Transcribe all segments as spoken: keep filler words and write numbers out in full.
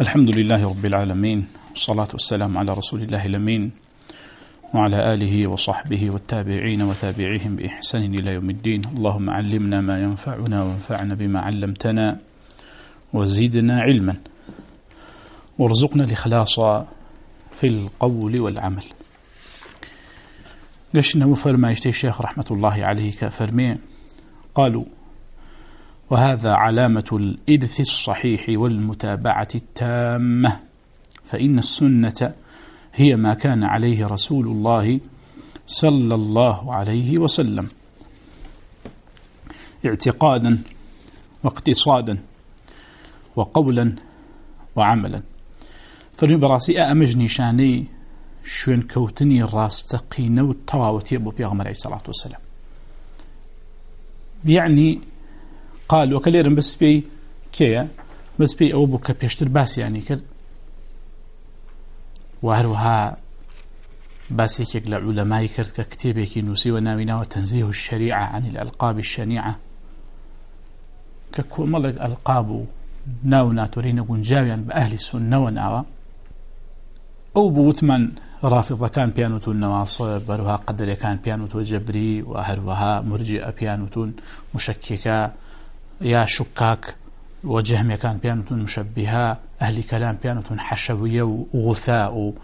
الحمد لله رب العالمين، والصلاة والسلام على رسول الله الأمين وعلى آله وصحبه والتابعين وتابعيهم بإحسان إلى يوم الدين. اللهم علمنا ما ينفعنا وانفعنا بما علمتنا وزيدنا علما وارزقنا الإخلاص في القول والعمل. قشنا وفرما يشتي الشيخ رحمة الله عليه كفرمي قالوا: وهذا علامة الإرث الصحيح والمتابعة التامة، فإن السنة هي ما كان عليه رسول الله صلى الله عليه وسلم اعتقادا واقتصادا وقولا وعملا. فرمي براسي أمجني شاني شون كوتني راستقين والتواوتي أبو بيغمر عليه الصلاة والسلام. يعني قال وكليرن بس بي كيا بس بي أو بك بيشتر باس يعني كر وهروها باسيك يقل علماء كرد ككتيبك نوسي وناوينا وتنزيه الشريعة عن الألقاب الشنيعة ككو ملك ألقاب ناونا ترين قنجاويا بأهل السنة وناوى أو بوتمن رافضة كان بيانوتو النواصب، بروها قدر كان بيانوتو جبري، وهروها مرجئة بيانوتو مشككة يا شكاك، وجهم كان بيانوتو مشبهة، أهل كلام بيانوتو حشوية وغثاء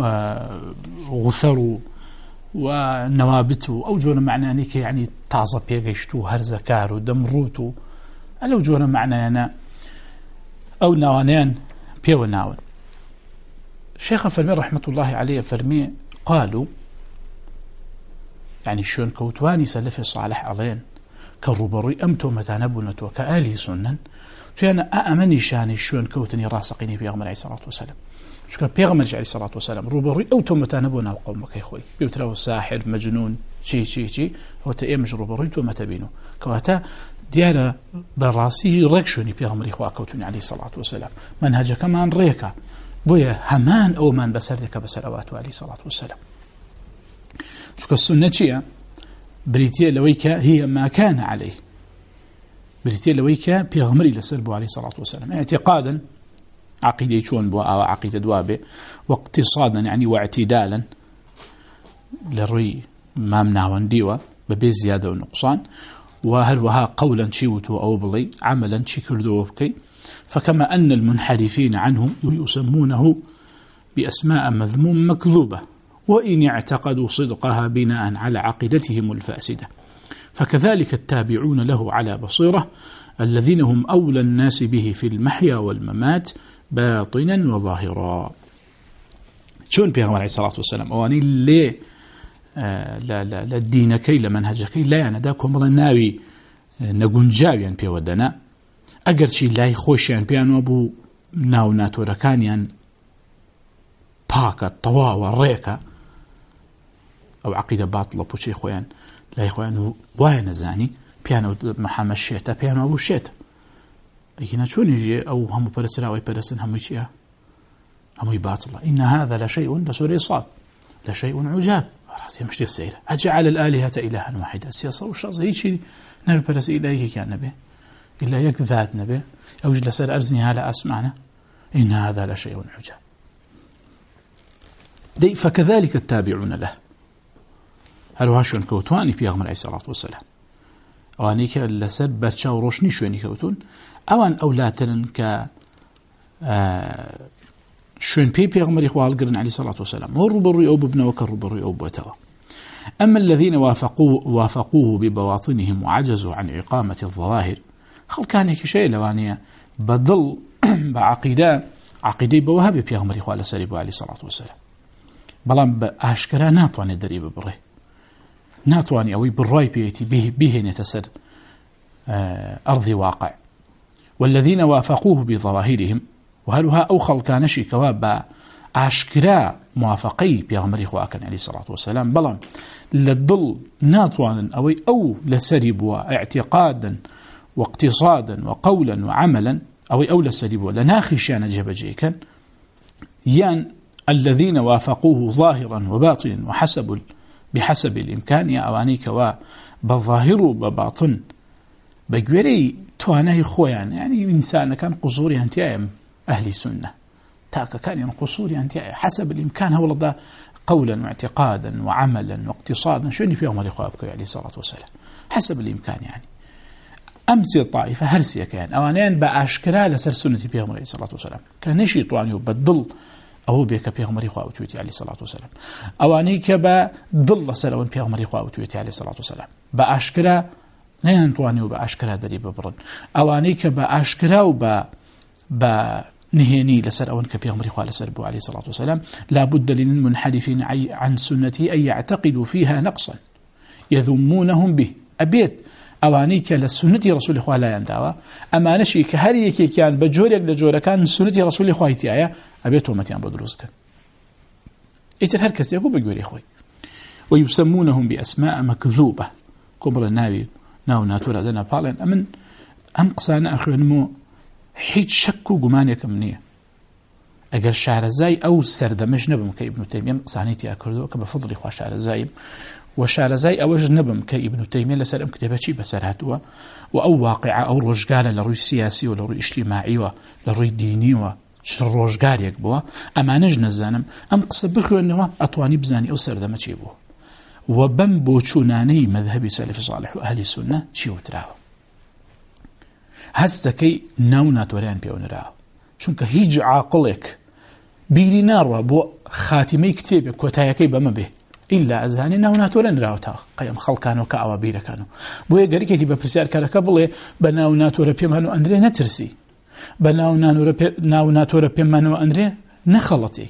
وغثر ونوابت أو جونا معنانيك يعني تعظى بيغيشتو هرزكار ودمروتو ألو جونا معنانا أو نوانيان بيو ناون. الشيخ فرمي رحمة الله عليه فرمي قالوا يعني شون كوتواني سلف الصالح علين كالربري أمتو متانبنت وكآلي سنن فأنا أأمني شاني شون كوتني راسقيني بيغمر عليه الصلاة والسلام شكرا بيغمر عليه الصلاة والسلام ربري أوتو متانبنا وقومك يا أخوي بيوتلو ساحر مجنون شي شي شي هو تأمج ربري تو متبينه كواتا ديالا براسي ركشوني بيغمر إخوة كوتني عليه الصلاة والسلام منهج كمان ريكا بويا همان أو من بسردك بسلوات عليه الصلاة والسلام. شكرا السنة شيئا بريتيا لويكا هي ما كان عليه بريتيا لويكا بيغمري لسلبه عليه الصلاة والسلام اعتقادا عقيدة يشون بوا أو عقيدة دوابة، واقتصادا يعني واعتدالا للري ما مناوان ديوة ببي زيادة ونقصان، وهلوها قولا شيوتو أو بلي عملا شكردو بكي. فكما أن المنحرفين عنهم يسمونه بأسماء مذموم مكذوبة وإن اعتقدوا صدقها بناء على عقيدتهم الفاسدة، فكذلك التابعون له على بصيرة الذين هم أولى الناس به في المحيا والممات باطنا وظاهرا. شون بيغمر عليه الصلاة والسلام أواني ليه آه لا لا لا دينكي لمنهجكي لا يعني داكم الله ناوي نقنجاويا بيودنا أجر شيء لا يخوشيان بيانو أبو ناو ناتوركانيان باكا طوا والريكا أو عقيدة باطلة بوشي خويان لا يخويان وانا زاني بيانو محمد الشيطة بيانو أبو الشيطة أينا شون يجي أو هم برسلا أو يبرسن هم يجيها هم يباطلة. إن هذا لشيء لسوري صاب لشيء عجاب راسي مشتي السيرة أجعل الآلهة إلها واحدة سياسة وشاص هي شيء نبي برس إليه كان نبي إلا يك ذات نبي أو جلس أرزني هلا أسمعنا إن هذا لشيء عجاب. دي فكذلك التابعون له هل هاشون كوتواني بيغمر عليه الصلاة والسلام أوانيك لسر برشا وروشني شواني كوتون أوان أولاتن ك آه شون بي بيغمر إخوال قرن عليه الصلاة والسلام هو الربري أو ببنا وكالربري أو بوتوا. أما الذين وافقوه, وافقوه ببواطنهم وعجزوا عن إقامة الظواهر خل كان هيك شيء لوانية بدل بعقيدة عقيدة بوهابي بيغمر إخوال سريبه عليه الصلاة والسلام بلان بأشكرا ناتواني دريب بره ناتواني أوي بالرأي بيتي به, به نتسر أرض واقع. والذين وافقوه بظواهرهم وهلها أو خل كان شيء كواب أشكرا موافقي بيغمر إخوال عليه الصلاة والسلام بلان للضل ناتوان أوي أو لسريبه اعتقادا واقتصادا وقولا وعملا أو أولى السليب ولا ناخشان جبجيكا يان الذين وافقوه ظاهرا وباطنا وحسب بحسب الإمكان يا أوانيك وبظاهر وبباطن بقولي توانای خویان یعنی انسان کان قصوری انتیام اهلی سنة تاك كان ينقصون أنت حسب الإمكان هو الله قولا واعتقادا وعملا واقتصادا شو اللي فيهم الإخوابك عليه الصلاة والسلام حسب الإمكان يعني أمسي طائفة هرسية كان أوانين بأشكرا لسر سنة بيهم عليه الصلاة والسلام كان نشي طوان يبدل أو بيك بيهم الإخوابك عليه الصلاة والسلام أواني كبدل سرون بيهم الإخوابك عليه الصلاة والسلام بأشكرا نيان طواني وبأشكرا دري ببرن أواني كبأشكرا وب ب نهيني لسر أون كبير مريخ لسر بو عليه الصلاة والسلام لا بد للمنحرفين عن سنتي أن يعتقدوا فيها نقصا يذمونهم به أبيت أوانيك لسنة رسول الله لا يندعوا أما نشي كهريك كان بجورك لجورك كان سنة رسول الله تيايا أبيت ومتيان بدروسك إتر هركس يقول بجوري إخوي ويسمونهم بأسماء مكذوبة كبر النبي ناو ناتورا دنا بالين أمن أنقصنا أخي نمو حيث شكو قمانيك منية أقل شارزاي أو سردمج نبم كابن تيمية صانيتي أكردو كبفضل إخوة شارزاي وشارزاي أوج نبم كابن تيمية لسر أم كتابتي بسر هاتوا وأو واقع أو رجقالة لروي سياسي ولروي اجتماعي ولروي ديني ورجقال يكبوا أما نجن الزانم أم قصبخوا أنه أطواني بزاني أو سردمج يبوا وبم بوشوناني مذهبي سلف صالح وأهل السنة شيو تراو هستكي ناونا توريان بيون راو چونك هيج عاقلك بيري نار بو خاتمي كتابك وتايكي بما به إلا أزهاني ناونا توريان راو تا قيم خلقانو كأوابير كانوا بو يقريك يتبا برسيار كاركابلي بناونا توري بيمانو أندري نترسي بناونا توري بيمانو أندري نخلطي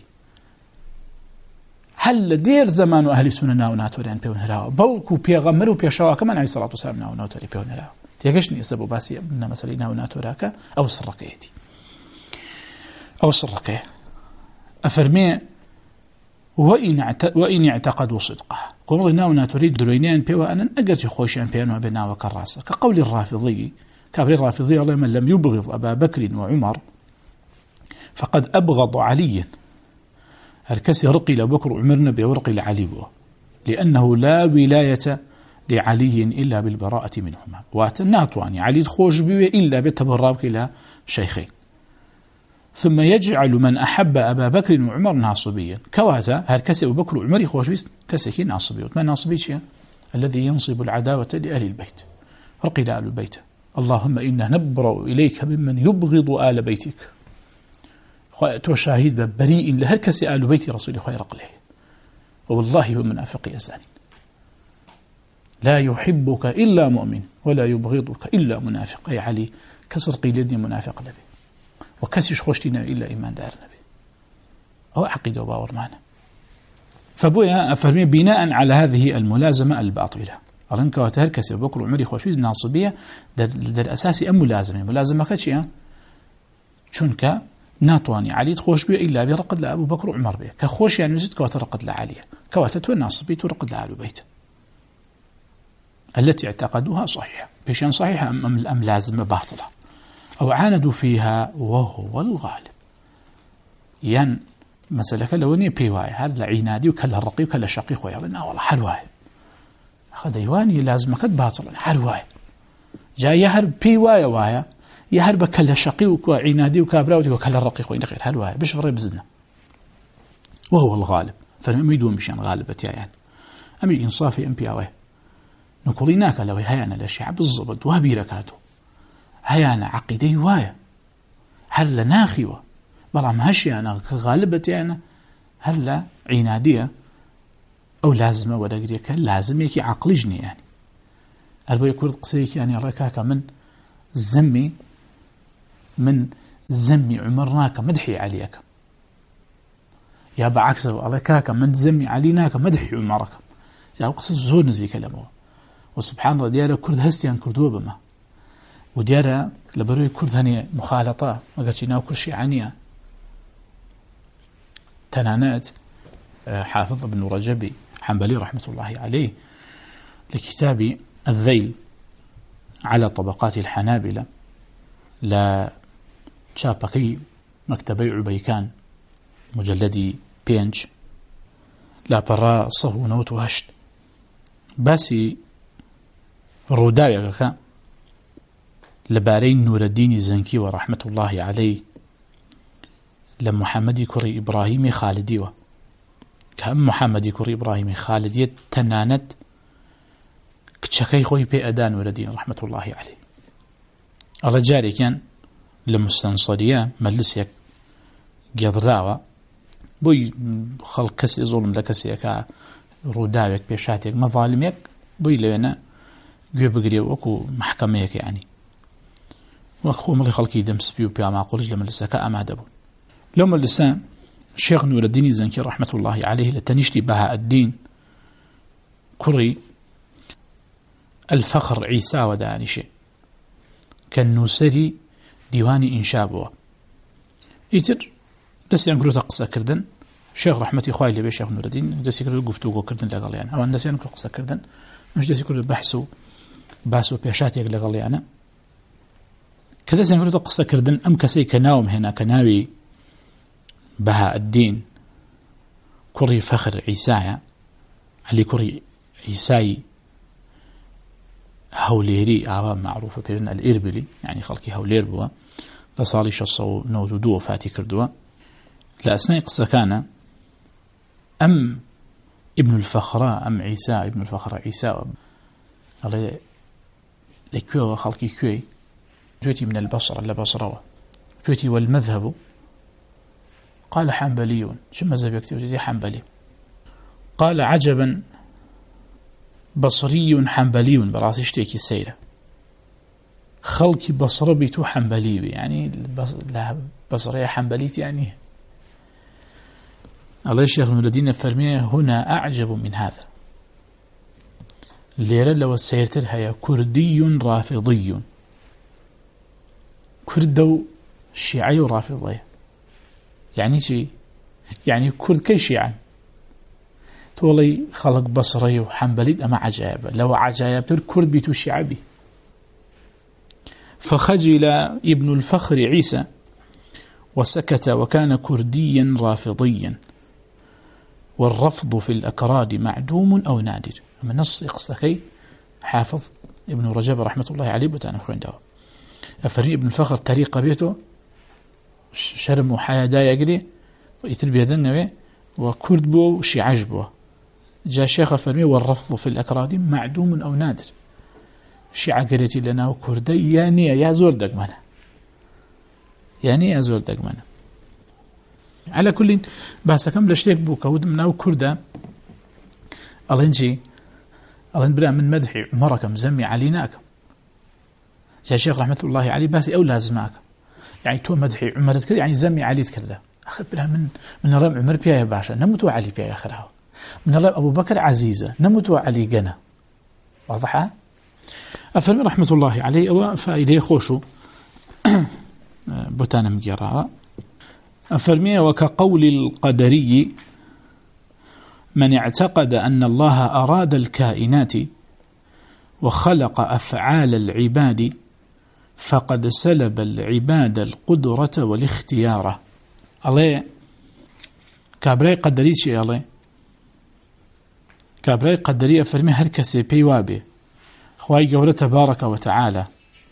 هل دير زمان أهل السنة ناونا توريان بيون راو بلكو بيغمرو بيشاوا كمان عليه الصلاة والسلام ناونا توري بيون راو يقشني أسبب باسي من مثلا ناونا توراك أو السرقيتي أو السرقية أفرمي وإن وإن اعتقدوا صدقه قولوا ناونا تريد درينيان بيوا أن أجرت خوشيان بينه وبينه وكراسة كقول الرافضي كابري الرافضي الله من لم يبغض أبا بكر وعمر فقد أبغض عليا الكسي رقي لبكر وعمرنا بورقي لعلي لأنه لا ولاية لعلي إلا بالبراءة منهما واتناطواني علي خوش بيه إلا بتبرابك إلى شيخين ثم يجعل من أحب أبا بكر وعمر ناصبيا كواتا هالكسي أبو بكر وعمر خوش بيس كسي ناصبي وما ناصبي شيء الذي ينصب العداوة لأهل البيت رقي لأهل البيت اللهم إنا نبرأ إليك ممن يبغض آل بيتك تو شاهد بريء لهالكسي آل بيت رسول الله رقله والله بمنافق يزاني لا يحبك إلا مؤمن ولا يبغضك إلا منافق أي علي كسر قيلدني منافق نبي وكسش خوشتنا إلا إيمان دار نبي هو عقيدة وباور معنا فبويا أفرمي بناء على هذه الملازمة الباطلة أرنك وتهركس بكر وعمري خوشويز ناصبية در أساسي أم ملازمة ملازمة كتشيا شنك ناطواني علي تخوش بيه إلا برقد لأبو بكر وعمر بيه كخوش يعني يزيد كواترقد لعلي كواتتو ناصبي ترقد لأهل بيت التي اعتقدوها صحيحة بشان صحيحة أم, أم لازمة باطلة أو عاندوا فيها وهو الغالب ين مسألة كالونية بيواي هل عينادي وكلا الرقي وكلا شقي خويا لنا والله حلواي أخذ يواني لازمة كد باطلة حلواي جاء يهر بيواي وايا يهر بكلا شقي وعينادي وكابراودي وكلا الرقي خويا غير حلواي بش فري بزنا وهو الغالب فما يدوم بشان غالبة يعني أمي إنصافي أم بيواي نقوليناك لو هيانا الأشياء بالضبط وهبيركاته هيانا عقيدة وايا هل ناخيوة بلا مهشيانا كغالبة أنا هل عنادية أو لازمة ولا قريك لازم يكي عقلجني يعني أربو يقول قصيك يعني ركاك من زمي من زمي عمرناك مدحي عليك يا بعكس ركاك من زمي عليناك مدحي عمرك يا قصة زور نزي كلامه وسبحان الله ديارة كرد هستيان كردوه بما وديارة لبروي كرد هني مخالطة ما قلت ناو كل شيء عنيا تنانات حافظ ابن رجبي حنبلي رحمة الله عليه لكتاب الذيل على طبقات الحنابلة لا شابكي مكتبي عبيكان مجلدي بينج لا برا صهو نوت وهشت باسي رودايا لبارين نور الدين الزنكي ورحمة الله عليه لمحمد كري إبراهيم خالدي و كم محمد كري إبراهيم خالدي تنانت كتشكي خوي بي أدان ولدين رحمة الله عليه الرجال كان لمستنصرية مجلسيك قدراوة بوي خلق كسي ظلم لكسيك روداوك بيشاتك مظالمك بوي لنا جوب قريب وكو محكميك يعني وكو ملي خلقي دمس بيو بيا معقولش لما لساك أما دبو لما لسان شيخ نور الدين الزنكي رحمة الله عليه لتنشتي بها الدين كري الفخر عيسى وداني شيء كان نوسري ديواني إنشابه يتر دس ينقروا تقصى كردن شيخ رحمتي خوالي لبي شيخ نور الدين دس يقروا قفتوقو كردن لقال يعني أو الناس ينقروا قصى كردن مش دس يقروا بحثوا باسوا بيشاتي لقال يعني كدس ينقروا تقصى كردن أم كسي كناوم هنا كناوي بها الدين كري فخر عيسى علي كري عيساي هوليري عوام معروفة بجن الإربلي يعني خلقي هولير بوا لصالي شصو نوزدو وفاتي كردوا لأسناء قصة كان أم ابن الفخراء أم عيسى ابن الفخراء عيسى على لكيو خلقي كيوي جوتي من البصرة لبصرة جوتي والمذهب قال حنبليون شو مذهب يكتب حنبلي قال عجبا بصري حنبلي براسي اشتكي السيرة خلقي بصر بيتو حنبلي يعني بصرية حنبليت يعني الله الشيخ الذين فرميه هنا أعجب من هذا الليرة لو السيرتر هي كردي رافضي كردو شيعي رافضي يعني شي يعني كرد كي شيعا تولي خلق بصري وحنبلي أما عجائب لو عجائب تر كرد بيتو شيعبي فخجل ابن الفخر عيسى وسكت وكان كرديا رافضيا والرفض في الأكراد معدوم أو نادر أما نص إقصكي حافظ ابن رجب رحمة الله عليه بتانا خوين داو أفري ابن الفخر طريقة بيته شرم وحياة دا يقري يتربي دنوي وكرد بو وشيعج بو جاء شيخ فرمي والرفض في الأكراد معدوم أو نادر شيعة قريتي لنا وكردي يعني يا زور دقمنا يعني يا زور دقمنا على كل بس كم لشتيك بو كود منا وكردا الله نجي الله نبرأ من مدح عمرك مزمي عليناك يا شيخ رحمة الله عليه بس أو لازماك يعني تو مدح عمرت كذا يعني زمي علي كذا أخذ بلا من من رب عمر بيا يا باشا نموت علي بيا يا خرها من رب أبو بكر عزيزة نموت علي جنا واضحة أفرمي رحمة الله عليه وفائدة خوشو بوتانا مجراء أفرمي وكقول القدري من اعتقد أن الله أراد الكائنات وخلق أفعال العباد فقد سلب العباد القدرة والاختيار الله كابراي قدري شيء الله كابراي قدري أفرمي هركسي بيوابي خواهي قوله تبارك وتعالى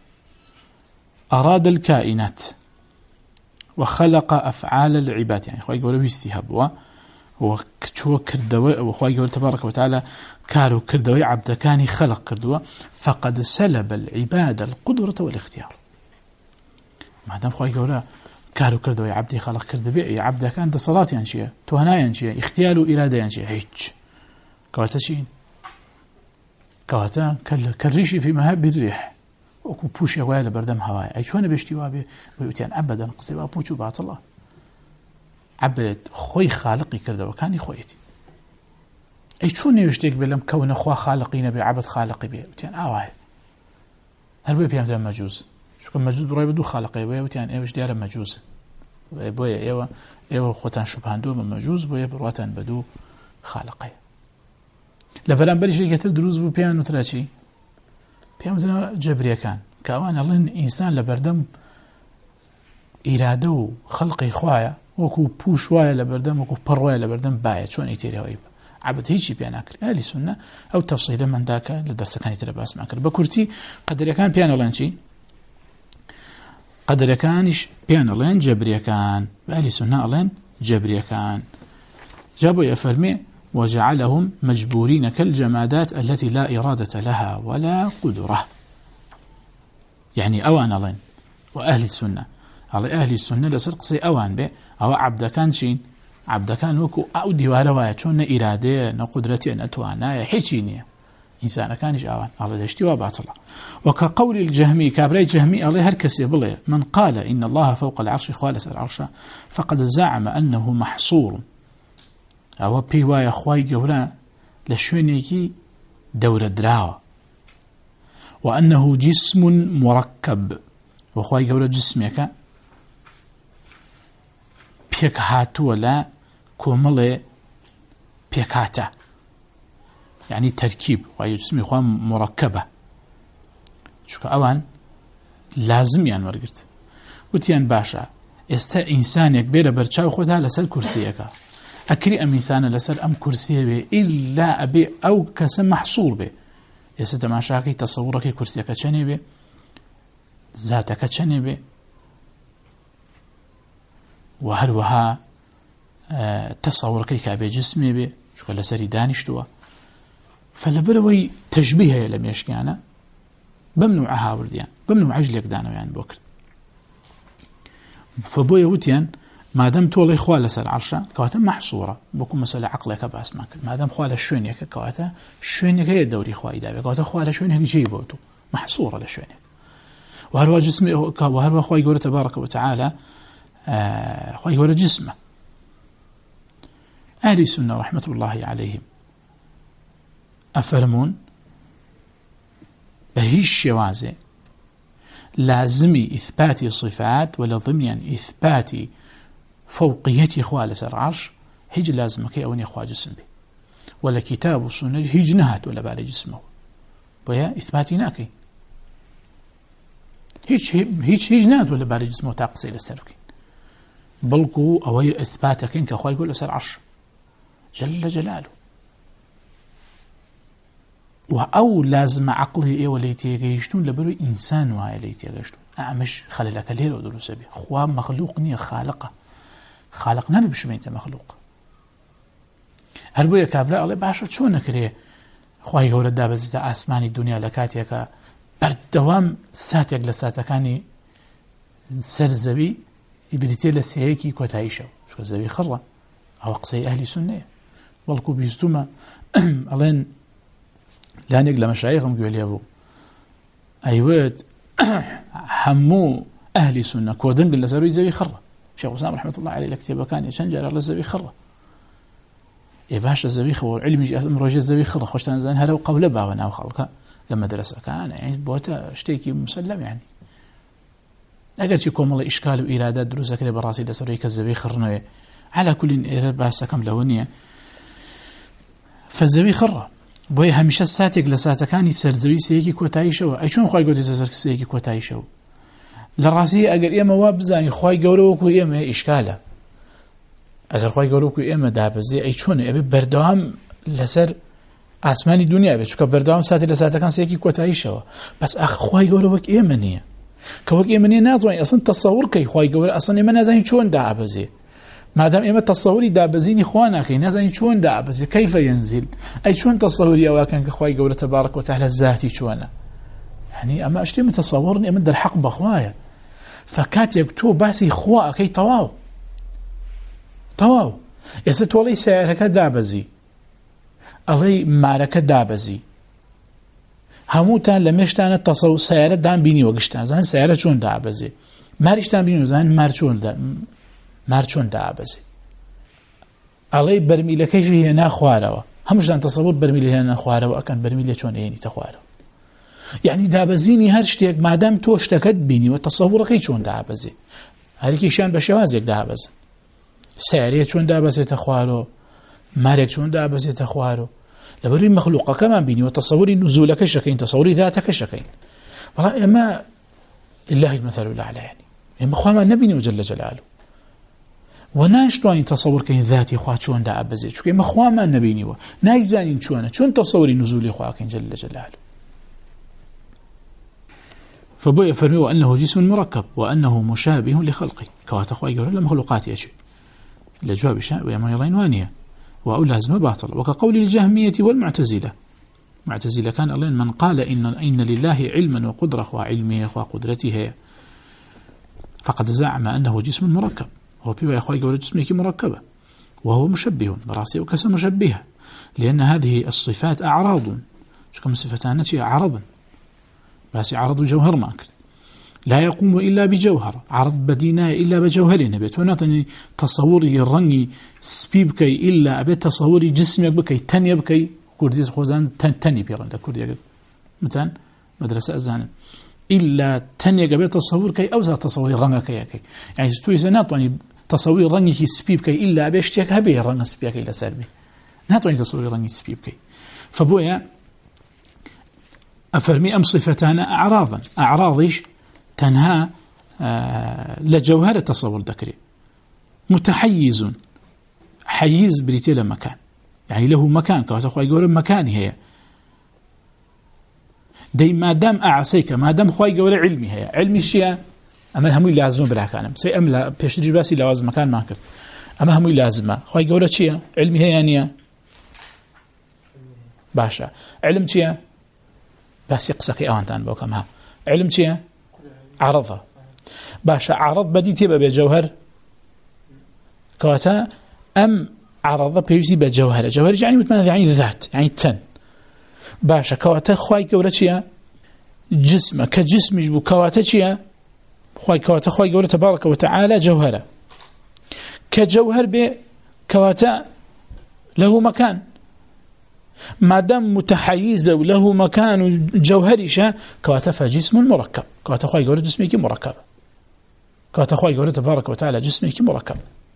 أراد الكائنات وخلق أفعال العباد يعني خواهي قوله يستهبوا وكتشو كردوي وخواهي قوله تبارك وتعالى كارو كردوي عبد كاني خلق كردوا فقد سلب العباد القدرة والاختيار ما دام خواهي قوله كارو كردوي عبدي خلق كردوي عبد كان ده صلاة ينشي توهنا ينشي اختيال إرادة ينشي هيج كواتشين كواتا كالريشي في مهاب الريح وكو بوش يوايا لبردم هواي أي شوانا بيشتوابي ويوتيان أبدا قصيبا بوشو بات الله عبد خوي خالقي كرده وكاني خويتي أي شوانا يشتيك بلم كون أخوة خالقين بي عبد خالقي بي ويوتيان آواي هل بي بيام دام مجوز شو كان مجوز براي بدو خالقي بي ويوتيان ايوش ديالا مجوز بويا ايوه ايوه خوتان شبهان دو مجوز بويا برواتان بدو خالقي لفلان بلش يكتر دروز بو بيان وتراشي بيان وترا جبريا كان كأوان الله إنسان لبردم إرادة وخلق إخوايا وكو بوش وايا لبردم وكو بروايا لبردم بايت شون يتيري هايب عبد هيجي بيان أكل أهل سنة أو تفصيلا من ذاك لدرس كان يترى باس ماكل بكرتي قدر يكان بيان الله نشي قدرەکانیش پێیان ئەڵێن جەبریەکان، ئەهلی سونە ئەڵێن جەبریەکان. جا بۆ يفرمي وجعلهم مجبورين كالجمادات التي لا إرادة لها ولا قدرة. يعني أوان ألين وأهل السنة على أهل السنة لسرقصي أوان به أو عبد كان شين عبد كان وكو أو ديوار وايتشون إرادة نقدرتي نتوانا حيشينية إنسان كانش أوان على الاشتواء باطلة. وكقول الجهمي كابري جهمي عليه هركسي بلي من قال إن الله فوق العرش خالص العرش فقد زعم أنه محصور أو بي وايا خواي جورا لشونيكي دورة دراوة، وأنه جسم مركب وخواي جورا جسمك بيك هاتو ولا كومل بيك هاتا، يعني تركيب خواي جسمي خواي مركبة شو أوان لازم يعني ورقت وتيان باشا استا إنسانك بيرا برشاو خدها لسال كرسيك أكري أم إنسان لسر أم كرسي به إلا أبي أو كسم محصور به يسد ما شاكي تصورك كرسيك چني به ذاتك چني به وهروها أه تصورك كابي جسمي به شو لسري دانشتوا فلبروي تشبيه لم يشكانا بمنوع هاورديان بمنوع عجلك دانو يعني بوكر فبويا وتيان ما دام تولي خوالة سر عرشة كواتا محصورة بكم مسألة عقلك بأس ماكل ما دام خوالة شوينيك كواتا شوينيك هي الدوري خوالي دابي كواتا خوالة شوينيك جيبوتو محصورة لشوينيك وهروا جسمي وهروا خوالي قولة تبارك وتعالى آه خوالي قولة جسمه. أهل السنة رحمة الله عليهم أفرمون بهيش شوازي لازمي إثبات صفات ولا ضمن إثبات فوقية خوالة العرش هيج لازمك أوني أخوة جسم به ولا كتاب السنة هيج نهات ولا بالي جسمه ويا إثباتي ناكي هيج هيج هيج نهات ولا بالي جسمه تاقصي لسلوكين بلقو أو إثباتك إنك أخوة يقول لسر عرش جل جلاله وأو لازم عقله إيه ولا يتيجيشتون لبرو إنسان وهاي اللي يتيجيشتون أعمش خللك لير ودروس به خوا مخلوق نية خالقة خالق نبي بشو أنت مخلوق هربويا كابلا الله باشا شو نكري خواي يقول الدابز دا أسماني الدنيا لكاتيك بردوام ساتيك لساتكاني سر زبي يبريتي لسيكي كوتايشو شو زبي خرة أو قصي أهل سنة والكو بيستوما ألين لا نقل مشايخهم قول يابو أيوات حمو أهل سنة كودن قل لسروي زبي خرة شيخ حسام رحمة الله عليه لكتابه كان يشنجر على الزبي خرة يباشا زبي خرة والعلم يجي أمر وجه الزبي خرة خوشتان زين هلو قبل باغنا وخلقها لما درس كان يعني بوتا اشتيكي مسلم يعني أقلت يكون الله إشكال وإرادات دروسة كده براسي لسروي كالزبي خرنوية على كل إرادة باسا كم لونية فالزبي خرة بۆیە هەمیشە ساتێک لە ساتەکانی سەرزەوی سەیەکی کۆتاییشەوە ئەی چۆن خوای گەورە سەر سەیەکی کۆتاییشەوە لە ڕاستی ئەگەر ئێمە وا بزانین خوای گەورە وەکو ئێمە ئیشکالە ئەگەر خوای گەورە وەکو ئێمە دابەزێ ئەی چۆنە ئەبێ بەردەوام لەسەر ئاسمانی دنیا بێت چونکە بەردەوام ساتێک لە ساتەکان سەیەکی کۆتاییشەوە بەس ئەخ خوای گەورە وەک ئێمە نییە کە وەک ئێمە نییە ناتوانین ئەسڵ تەسەوور کەی خوای گەورە ئەسڵ ئێمە نازانین چۆن دابەزێ مادام إما تصوري دابزيني خوانا كي نازني شون دابزي كيف ينزل أي شون تصوري أواكن كخواي قولة تبارك وتعالى الذاتي شوانا يعني أما أشتري من تصورني أمد الحق بخوايا فكات يكتو باسي خواء كي طواو طواو يسد ولي سيارك دابزي ألي مارك دابزي هموتان لمشتان التصور سيارة دان بيني وقشتان زان سيارة شون دابزي مارشتان بيني وزان مار شون دابزي مارچون دابزي علي برميله كيش هي ناخواروا همش دان تصور برميله هي ناخواروا اكن برميله چون يعني تخواروا يعني دابزيني هر شتيك ما دام تو اشتكت بيني وتصورك چون دابزي هركي شان بشوازك دابز سياريه چون دابزي تخوارو مالك چون دابزي تخوارو لبري مخلوق كمان بيني وتصوري نزولك شكين تصوري ذاتك شكين والله ما لله المثل الاعلى يعني ما خو ما نبيني جل جلاله وناشتوين تصور كين ذاتي خوا چون دا ابزي چونكه ما خوا ما نبيني و نايزانين چونه چون تصوري نزولي خوا كين جل جلاله فبوي فرمي وأنه جسم مركب وأنه مشابه لخلقه كواتا خواهي قولا لمخلوقات يجي لجواب شاء ويمان يرين وانية وأقول لازم باطل وكقول الجهمية والمعتزلة معتزلة كان الله من قال إن, إن لله علما وقدرة وعلمه وقدرته فقد زعم أنه جسم مركب هو بيوا يا خواهي قولا جسمك مركبة وهو مشبه براسي وكسا مشبهة لأن هذه الصفات أعراض شكم صفتان شيء عرضا بس عرض جوهر ماكل لا يقوم إلا بجوهر عرض بدينا إلا بجوهر نبيت ونطني تصوري الرني سبيبكي إلا أبي تصوري جسمك بكي تاني بكي كرديس خوزان تاني بيرن ده كردي مثلا مدرسة أزان إلا تاني قبل تصور كي أوزع تصوري الرنga كي كي يعني ستوي زناطني تصوري الرني كي سبيبكي إلا أبي اشتياك هبي الرنga سبيبكي إلا سالبي ناطني تصوري الرني سبيبكي فبويا أفرمي أم صفتان أعراضا أعراضيش تنهى آه لجوهر تصور ذكري متحيز حيز بريتي لمكان يعني له مكان كواتخوا يقول مكاني هي دي ما دام أعسيك ما دام خوا يقول علمي هي علمي شيء أما هم اللي لازم بالحكام سي أم لا بيش جباسي لوازم مكان ما كر أما هم اللي لازم خوا يقول شيء علمي هي يعني باشا علم شيء بس يقصك أوانتان بوكمها علم شيء عرضها باشا عرض بدي تبقى بجوهر كواتا أم عرض بيجي بجوهر جوهر يعني مثل يعني ذات يعني تن باشا كواتا خواي قولة شيء جسمه كجسم يجبو كواتا شيء خواي كواتا خواي قولة تبارك وتعالى جوهرة كجوهر بكواتا له مكان ما دام متحيز وله مكان جوهري كواتا فجسم مركب كواتا خواي قولة جسمك مركب كواتا خواي قولة تبارك وتعالى جسمك مركب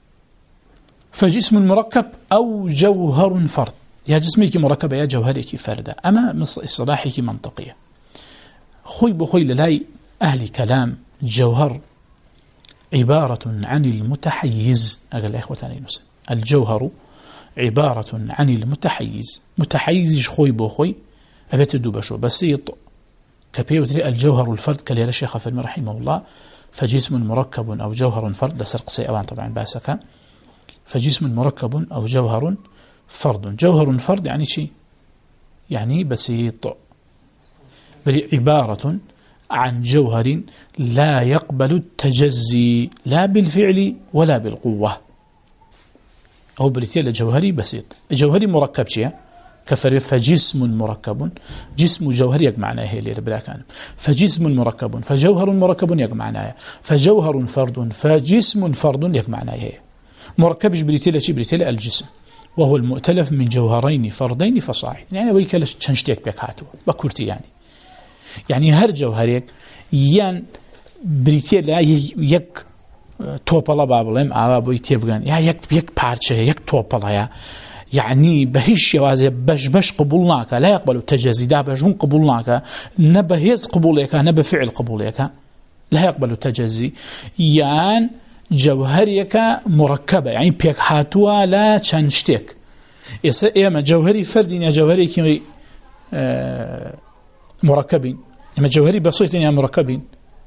فجسم مركب أو جوهر فرد يا جسمك مركب يا جوهرك فرد أما إصلاحك منطقية خوي بخوي للاي أهل كلام جوهر عبارة عن المتحيز أقل إخوتاني نسل الجوهر عبارة عن المتحيز متحيز خوي بخوي أبيت الدوبشو بسيط كبيوتري الجوهر الفرد كليل الشيخ فلمي رحمه الله فجسم مركب أو جوهر فرد سرق سيئوان طبعا باسكا فجسم مركب أو جوهر فرد جوهر فرد يعني شيء يعني بسيط بل عبارة عن جوهر لا يقبل التجزي لا بالفعل ولا بالقوة أو بريتيل جوهري بسيط جوهري مركب شيء كفر فجسم مركب جسم جوهري يجمعناه هي اللي بلا كان فجسم مركب فجوهر مركب يجمعناه فجوهر فرد فجسم فرد يجمعناه هي مركبش بريتيل شيء بريتيل الجسم وهو المؤتلف من جوهرين فردين فصاعد يعني ويكلش تشنشتك بك هاتو بكورتي يعني يعني هر جوهريك يان بريتيل يك توبلا بابلم آوا بوي تيبغان يا يك يك بارچه يك توبلا يا يعني بهش يوازي بش بش قبولناك لا يقبل التجازي ده بش قبولناك نبهز قبولك نبفعل قبولك لا يقبل التجازي يان جوهريك مركبة يعني بيك هاتوا لا تشنشتك إما جوهري فرد يا جوهري كي آه مركبين إما جوهري بسيط يا مركبين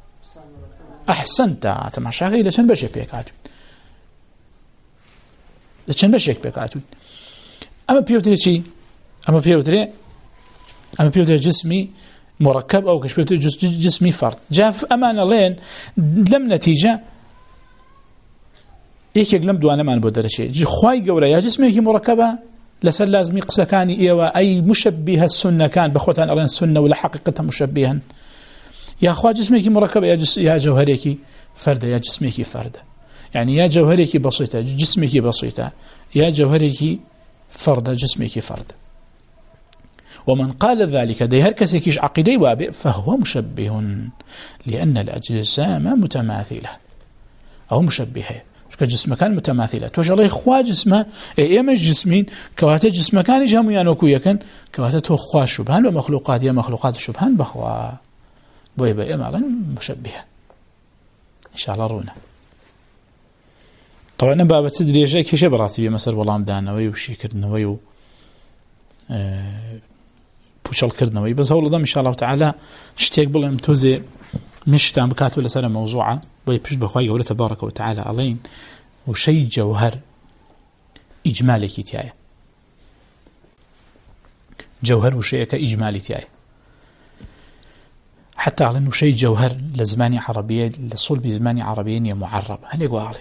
أحسنت تماشى غير لشان بشيك بيك هاتوا لشان بشيك بيك هاتوا أما بيوتري شيء أما بيوتري أما بيوتري جسمي مركب أو كش بيوتري جسمي فرد جاف أمان لين لم نتيجة إيش يقلم دوانا ما نبودر شيء جي خواي قولا يا جسمك مركبة لسل لازم يقسكاني إيوا أي مشبه السنة كان بخوتان أرين السنة ولا حقيقتها مشبها يا أخوة جسمك مركبة يا, جس يا جوهريك فردة يا جسمك فردة يعني يا جوهريك بسيطة جسمك بسيطة يا جوهريك فردة جسمك فردة ومن قال ذلك دي هركسكيش عقيدي وابئ فهو مشبه لأن الأجسام متماثلة أو مشبهة كجسم كان متماثلة توجه الله إخوة جسمه إيه مش جسمين كواتا جسم كان يجهم يانوكو يكن كواتا تو إخوة شبهان ومخلوقات يا مخلوقات شبهان بخوا بويبا إيه مالا مشبهة إن شاء الله رونا طبعا بابا تدري جاي كيش براسي بمسر والله مدانوي وشي كردنوي و بوشل كردنوي بس هو لضم إن شاء الله تعالى اشتيق بالله متوزي مشتان بكاتو لسنة موضوعة بيبش بخواي قوله تبارك وتعالى علين وشي جوهر إجمالي كتاية جوهر وشيء كإجمالي تاية حتى على شيء جوهر لزماني عربية لصلب زماني عربية معرب هل يقول علين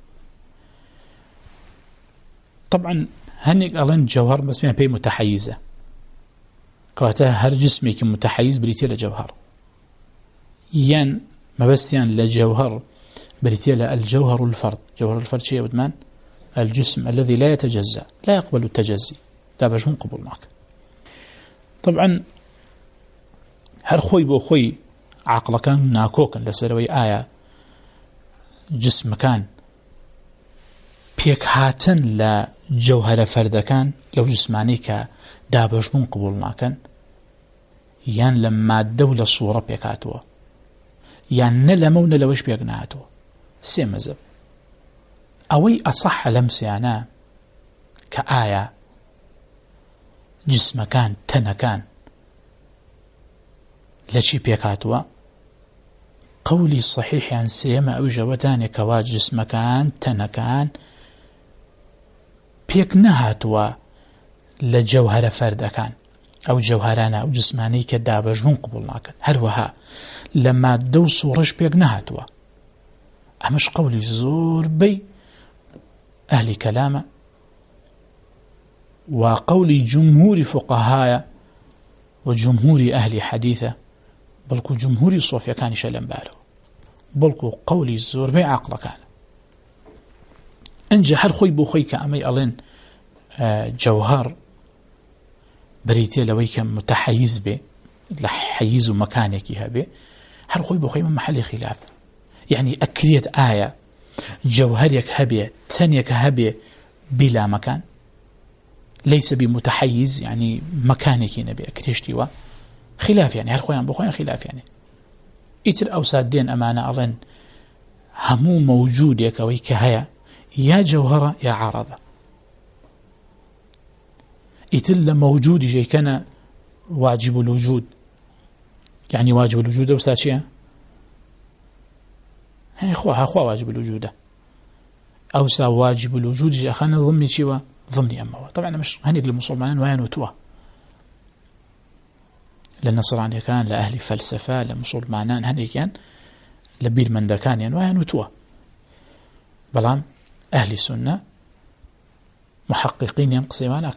طبعا هنيك ألين جوهر بس ما بي متحيزة كواتا هر جسمي كمتحيز بريتي لجوهر ين ما بس ين لجوهر بريتي الجوهر الفرد جوهر الفرد شيء ودمان الجسم الذي لا يتجزأ لا يقبل التجزي تابجون قبول معك طبعا هر خوي بو خوي عقل كان ناكوكا لسروي آية جسم كان بيك هاتن لجوهر فرد كان لو جسماني كدابجون قبول معك يان لما الدولة صورة بيكاتوا يان نلمون لوش بيقناتوا سيمزب أوي أصح لمسيانا كآية جسم كان تنكان لشي بيكاتوا قولي الصحيح عن سيما أو جوتاني كواج جسم كان تنكان بيك نهاتوا لجوهر فرد كان أو جوهرانا أو جسماني كدابجون قبول ناكن هروها لما دو صورش بيك نهاتوا أمش قولي زور بي أهل كلامه وقول جمهور فقهاء وجمهور أهل حديثة بلكو جمهور صوفيا كان يشلم باله بلكو قولي الزور بي عقل كان انجا هر خوي بو خوي كأمي ألين جوهر بريتي لويك متحيز به لحيز مكانك هبه هر خوي بو خوي من محل خلاف يعني أكريت آية جوهرك هبه تنيك هبه بلا مكان ليس بمتحيز يعني مكانك نبي أكريشتي خلاف يعني هر خويا بو خويا خلاف يعني إتر أوساد دين أمانة ألين همو موجود يكوي كهيا يا جوهرة يا عارضة إتل موجود جي كان واجب الوجود يعني واجب الوجود أوساد شيء يعني أخوها أخوها واجب الوجود أوسا واجب الوجود جي أخانا ضمني شيء ضمني أمه طبعا مش هنيك للمسلمين وين وتوا للنصرانية كان لأهل فلسفة لمسلمان هنيك كان لبيل من دكان يعني وين وتوا بلام أهل السنة محققين ينقسمان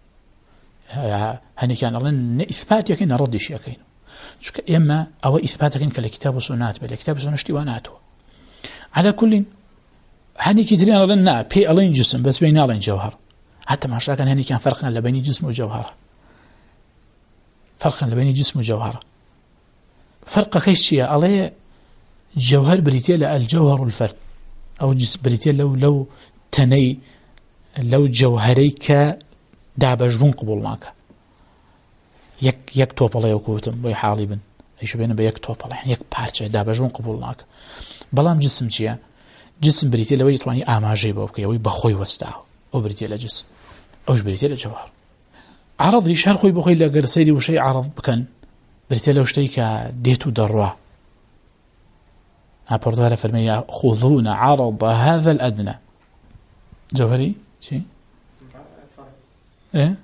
هني كان لن إثبات يكين ردش يكين إما أو إثبات يكين كالكتاب وسنات بالكتاب وسنة اشتواناته على كل هني كترين لنا بي ألين جسم بس بين ألين جوهر حتى ما شاكن هني كان فرقا لبين جسم وجوهر فرقا لبين جسم وجوهر فرق كيشيا عليه جوهر بريتيل الجوهر الفرد أو جسم بريتيل لو لو تني لو جوهريك دابجون قبول معك يك يك توب الله يكوتم بي حالبن ايش بينه بيك توب الله يعني يك بارچه دابجون قبول معك بلام جسم جيا جسم بريتي لو يتواني اماجي بوك يوي بخوي وستاو او بريتي لجسم اوش بريتي لجوهر عرض يشهر خوي بخوي لا سيدي وشي عرض بكن بريتي لو شتيك ديتو دروا أبردها فرمي خذون عرض هذا الأدنى جوهري شيء إيه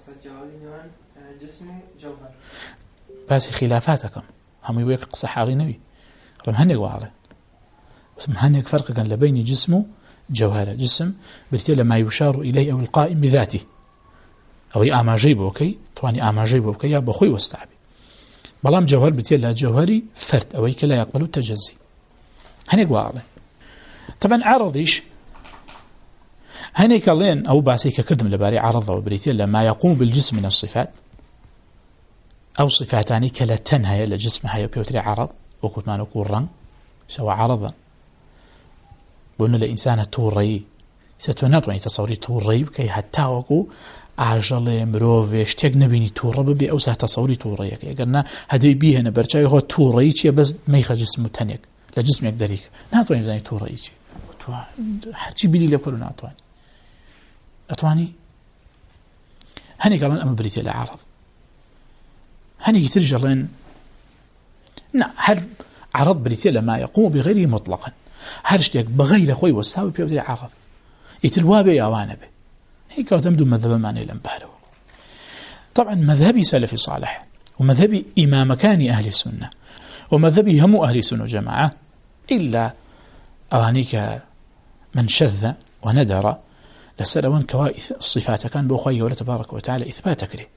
جسم جوهر بس خلافاتكم هم يويك قصح على نبي رم هنيك وعلى بس هنيك فرق كان لبين جسمه جوهر جسم بالتالي ما يشار إليه أو القائم بذاته أو أماجيبه أوكي طواني أماجيبه أوكي يا بخوي واستعبي بلام جوهر بالتالي جوهري فرد أو لا يقبل التجزي هنيك وعلى طبعا عرضيش هنيك لين أو باسيك كدم لباري عرضه وبريتيل لما يقوم بالجسم من الصفات أو صفاتاني كلا تنهي لجسم هاي بيوتري عرض وكنت ما نقول رنگ سوى عرضا قلنا لإنسان توري ستونات واني تصوري توري كي حتى وكو عجل مروفيش تيق نبيني توري ببي أو سه تصوري توري كي قلنا هدي بيه نبرشاي هو توري كي بس ميخ جسم تنيك لجسم يقدريك ناتواني داني توري كي حرشي بلي لكل ناتواني أتواني هني كمان أما بريتي العرض هني ترجع لين نا هل عرض بريتي لما يقوم بغيره مطلقا هرشتك بغير خوي وستاوي بيودري عرض يتلوابي يوانا به هيك تمدو مذهب معني الأنبارو. طبعا مذهبي سلفي صالح ومذهبي إمام كان أهل السنة ومذهبي هم أهل السنة جماعة إلا أوانيك من شذ وندر لسلوان كوائث الصفات كان بأخوي ولا تبارك وتعالى إثباتك لي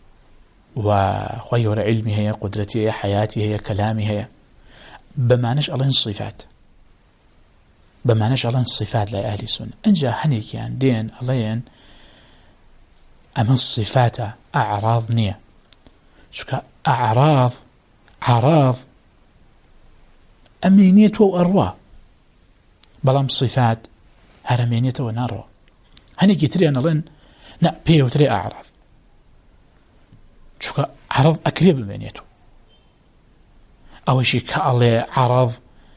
وأخوي ولا علمي هي قدرتي هي حياتي هي كلامي هي بمعناش الله الصفات بمعناش الله الصفات لا أهل السنة أنجا هنيك يعني دين الله ين أما الصفات أعراض نية شكا أعراض عراض أمينية وأرواح بلام صفات هرمينية وناروا هنيك يتري أنا لن نا بيه وتري أعراض شكا عرض أكريب المينيته أول شيء كالله عرض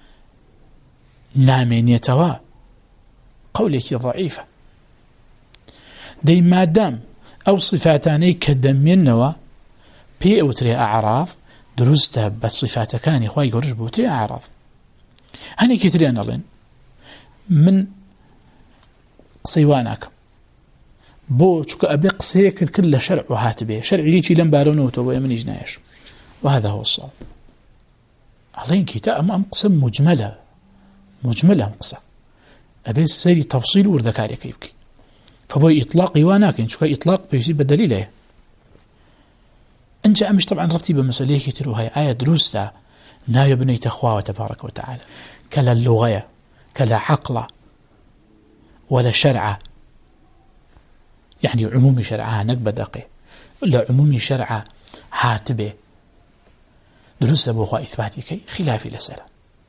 نامينيته قولك ضعيفة دي ما دام أو صفاتاني كدمينوا بيه وتري أعراض درسته بصفات كان إخوائي يقرش بوتري أعراض هنيك يتري أنا لن من صيوانك بو شكو أبي قصيك كل شرع وهاتبه شرع يجي لم بارونوته ويمن يجنايش وهذا هو الصواب علين كتاب أمقسم مجملة مجملة أمقسم أبي سيري تفصيل وردكاري كيبكي فبو إطلاق يواناكين شكو إطلاق بيزيب الدليل أنت أمش طبعا رتيبة مسألة كتير هاي آية دروسها نايا بني تخواه تبارك وتعالى كلا اللغة كلا عقل ولا شرع يعني عمومي شرعها نقبة دقي ولا عمومي شرعها هاتبه دروس أبوها إثباتي كي خلافي لسلا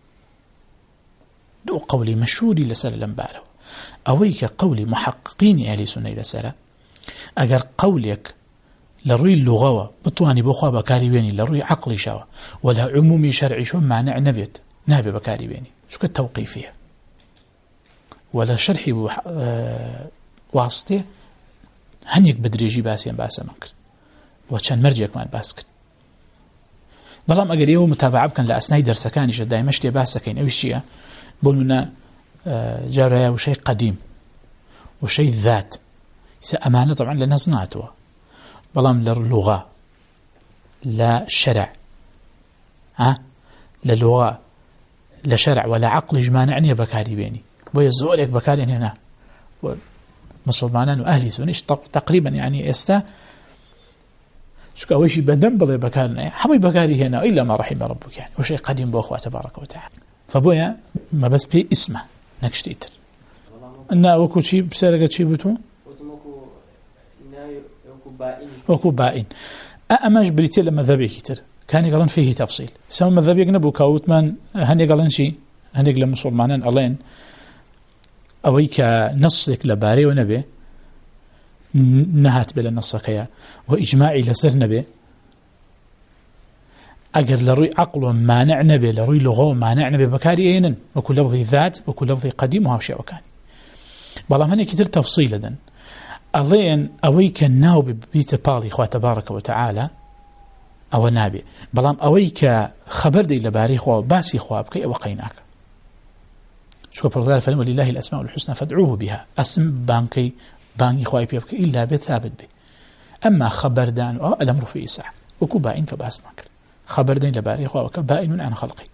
دو قولي مشهوري لسلا لنباله أويك قولي محققين أهل سنة لسلا أجر قولك لروي اللغة بطواني بوخوا بكاري بيني لروي عقلي شوا ولا عمومي شرعي شو معنى نبيت نابي بكاري بيني شو كالتوقيفية ولا شرحي بوح... آه... واسطة هنيك بدريجي باسيان باسا منكر وكان مرجيك مان باسكر ظلام أقل يوم متابعة بكن لأسناي درسكاني جداي مشتي باسكين أو شيء بقولنا آه... جاريا وشيء قديم وشيء ذات أمانة طبعا لنا صناعته ظلام للغة لا شرع ها لا لغة لا شرع ولا عقل جمانعني بكاري بيني ويزولك بكاري هنا مسلمانان وأهلي سنش تقريبا يعني استا شو أول شيء بدم بضي بكارنا حمي بكاري هنا إلا ما رحم ربك يعني وشيء قديم بأخوة تبارك وتعالى فبويا ما بس بي اسمه نكشتيتر أنا وكو شيء بسرقة شيء بتو وكو بائن أماش بريتي لما ذبي كتير كان يقولون فيه تفصيل سوى مذهب يجنبوا كاوتمان هني قالن شيء هني قال مسلمانان ألين أويك نصك لباري ونبي نهات بلا نصك يا وإجماعي لسر نبي أجر لروي عقل مانع نبي لروي لغة مانع نبي بكاري أينن وكل لفظ ذات وكل لفظ قديم وها شيء وكان والله هني كتير تفصيل لدن أظن أويك الناوب بيت بالي إخوة تبارك وتعالى أو نابي بلام أويك خبر دي لباري إخوة باسي إخوة بكي وقيناك شو فرضال فلم ولله الأسماء الحسنى فادعوه بها اسم بانكي بانك إخوة بيبكي إلا بيت ثابت به أما خبر دان أو الأمر في إساع وكو بائن كباس ماكر خبر دين لباري إخوة وكبائن عن خلقي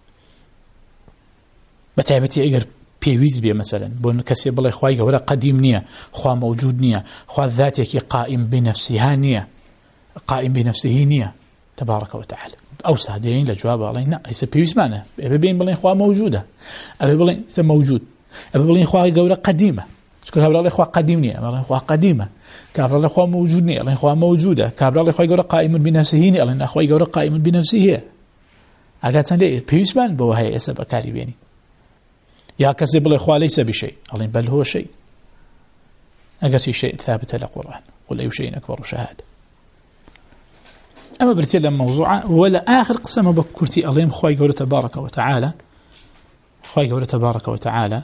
بتعبتي إيجر بيويز بيه مثلا بون كسي بالله إخوة ولا قديم نية إخوة موجود نية إخوة ذاتك قائم بنفسها نية قائم بنفسه نية تبارك وتعالى أو سهدين لجواب الله لا ليس بيويز معنا أبي بين بالله إخوة موجودة أبي بالله ليس موجود أبي بالله إخوة قولة قديمة شكرا بالله إخوة قديم نية بالله إخوة قديمة كابر الله إخوة موجود نية الله إخوة موجودة كابر الله إخوة قولة قائم بنفسه نية الله إخوة قولة قائم بنفسه أقاتن ليه بيويز معنا بوهاي أسبب كاري بيني يا كذب الإخوة ليس بشيء الله بل هو شيء أقرتي شيء ثابت للقرآن قل أي شيء أكبر شهادة أما برتي لما موضوعة ولا آخر قسم بكرتي الله يمخوي قوله تبارك وتعالى خوي قوله تبارك وتعالى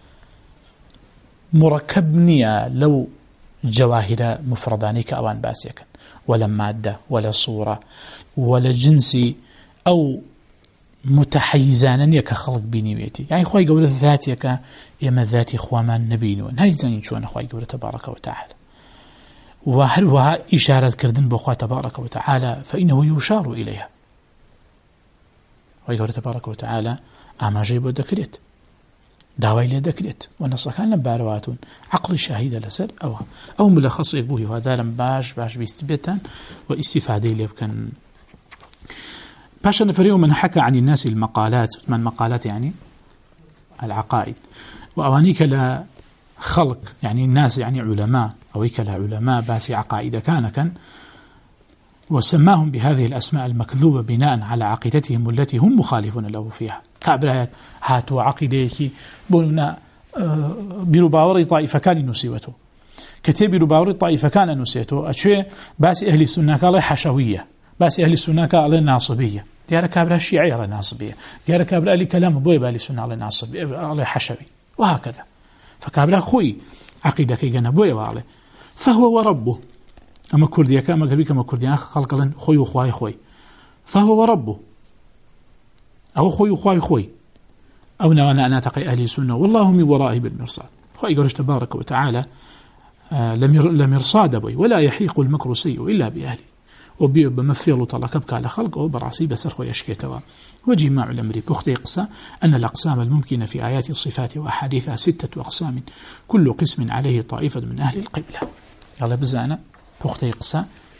مركبني لو جواهر مفرداني كأوان باسيكا ولا مادة ولا صورة ولا جنسي أو متحيزانا يك خلق بنيويتي يعني خوي قولة ذاتك إما ذاتي خوامان نبينون هاي زانين شوان خوي قولة تبارك وتعالى وهل إشارة كردن بخوا تبارك وتعالى فإنه يشار إليها خوي قولة تبارك وتعالى أما جيبو دكريت داوي لي دكريت ونص كان لم بارواتون عقل شاهد لسر أو أو ملخص إبوه وهذا لم باش باش بيستبتان واستفادة لي كان باشا نفريو من حكى عن الناس المقالات من مقالات يعني العقائد وأوانيك لا خلق يعني الناس يعني علماء أويك لا علماء باسي عقائد كان كان وسماهم بهذه الأسماء المكذوبة بناء على عقيدتهم التي هم مخالفون له فيها كابرايات هاتوا عقيدتي بولنا برباوري طائفة كان نسيوته كتب برباوري طائفة كان نسيته أشياء باسي أهل السنة قال حشوية باسي أهل السنة قال ناصبية ديار كابرا الشيعي على ناصبية ديار كابرا لي كلام بوي بالي السنة على ناصبية على حشوي وهكذا فكابرا خوي عقيدة كي جنا بوي وعليه فهو وربه أما كرديا كما قبل كما كرديا خلق لن خوي وخواي خوي فهو وربه أو خوي وخواي خوي أو نوانا أنا تقي أهل السنة والله من ورائه بالمرصاد خوي قرش تبارك وتعالى آه لم يرصاد بوي ولا يحيق المكر سيء إلا بأهله وبمفيل طلقبك على خلق أو برعصي بسر خوي أشكيتوا وجماع الأمر بخت يقصى أن الأقسام الممكنة في آيات الصفات وأحاديثها ستة أقسام كل قسم عليه طائفة من أهل القبلة يلا بزانا بخت يقصى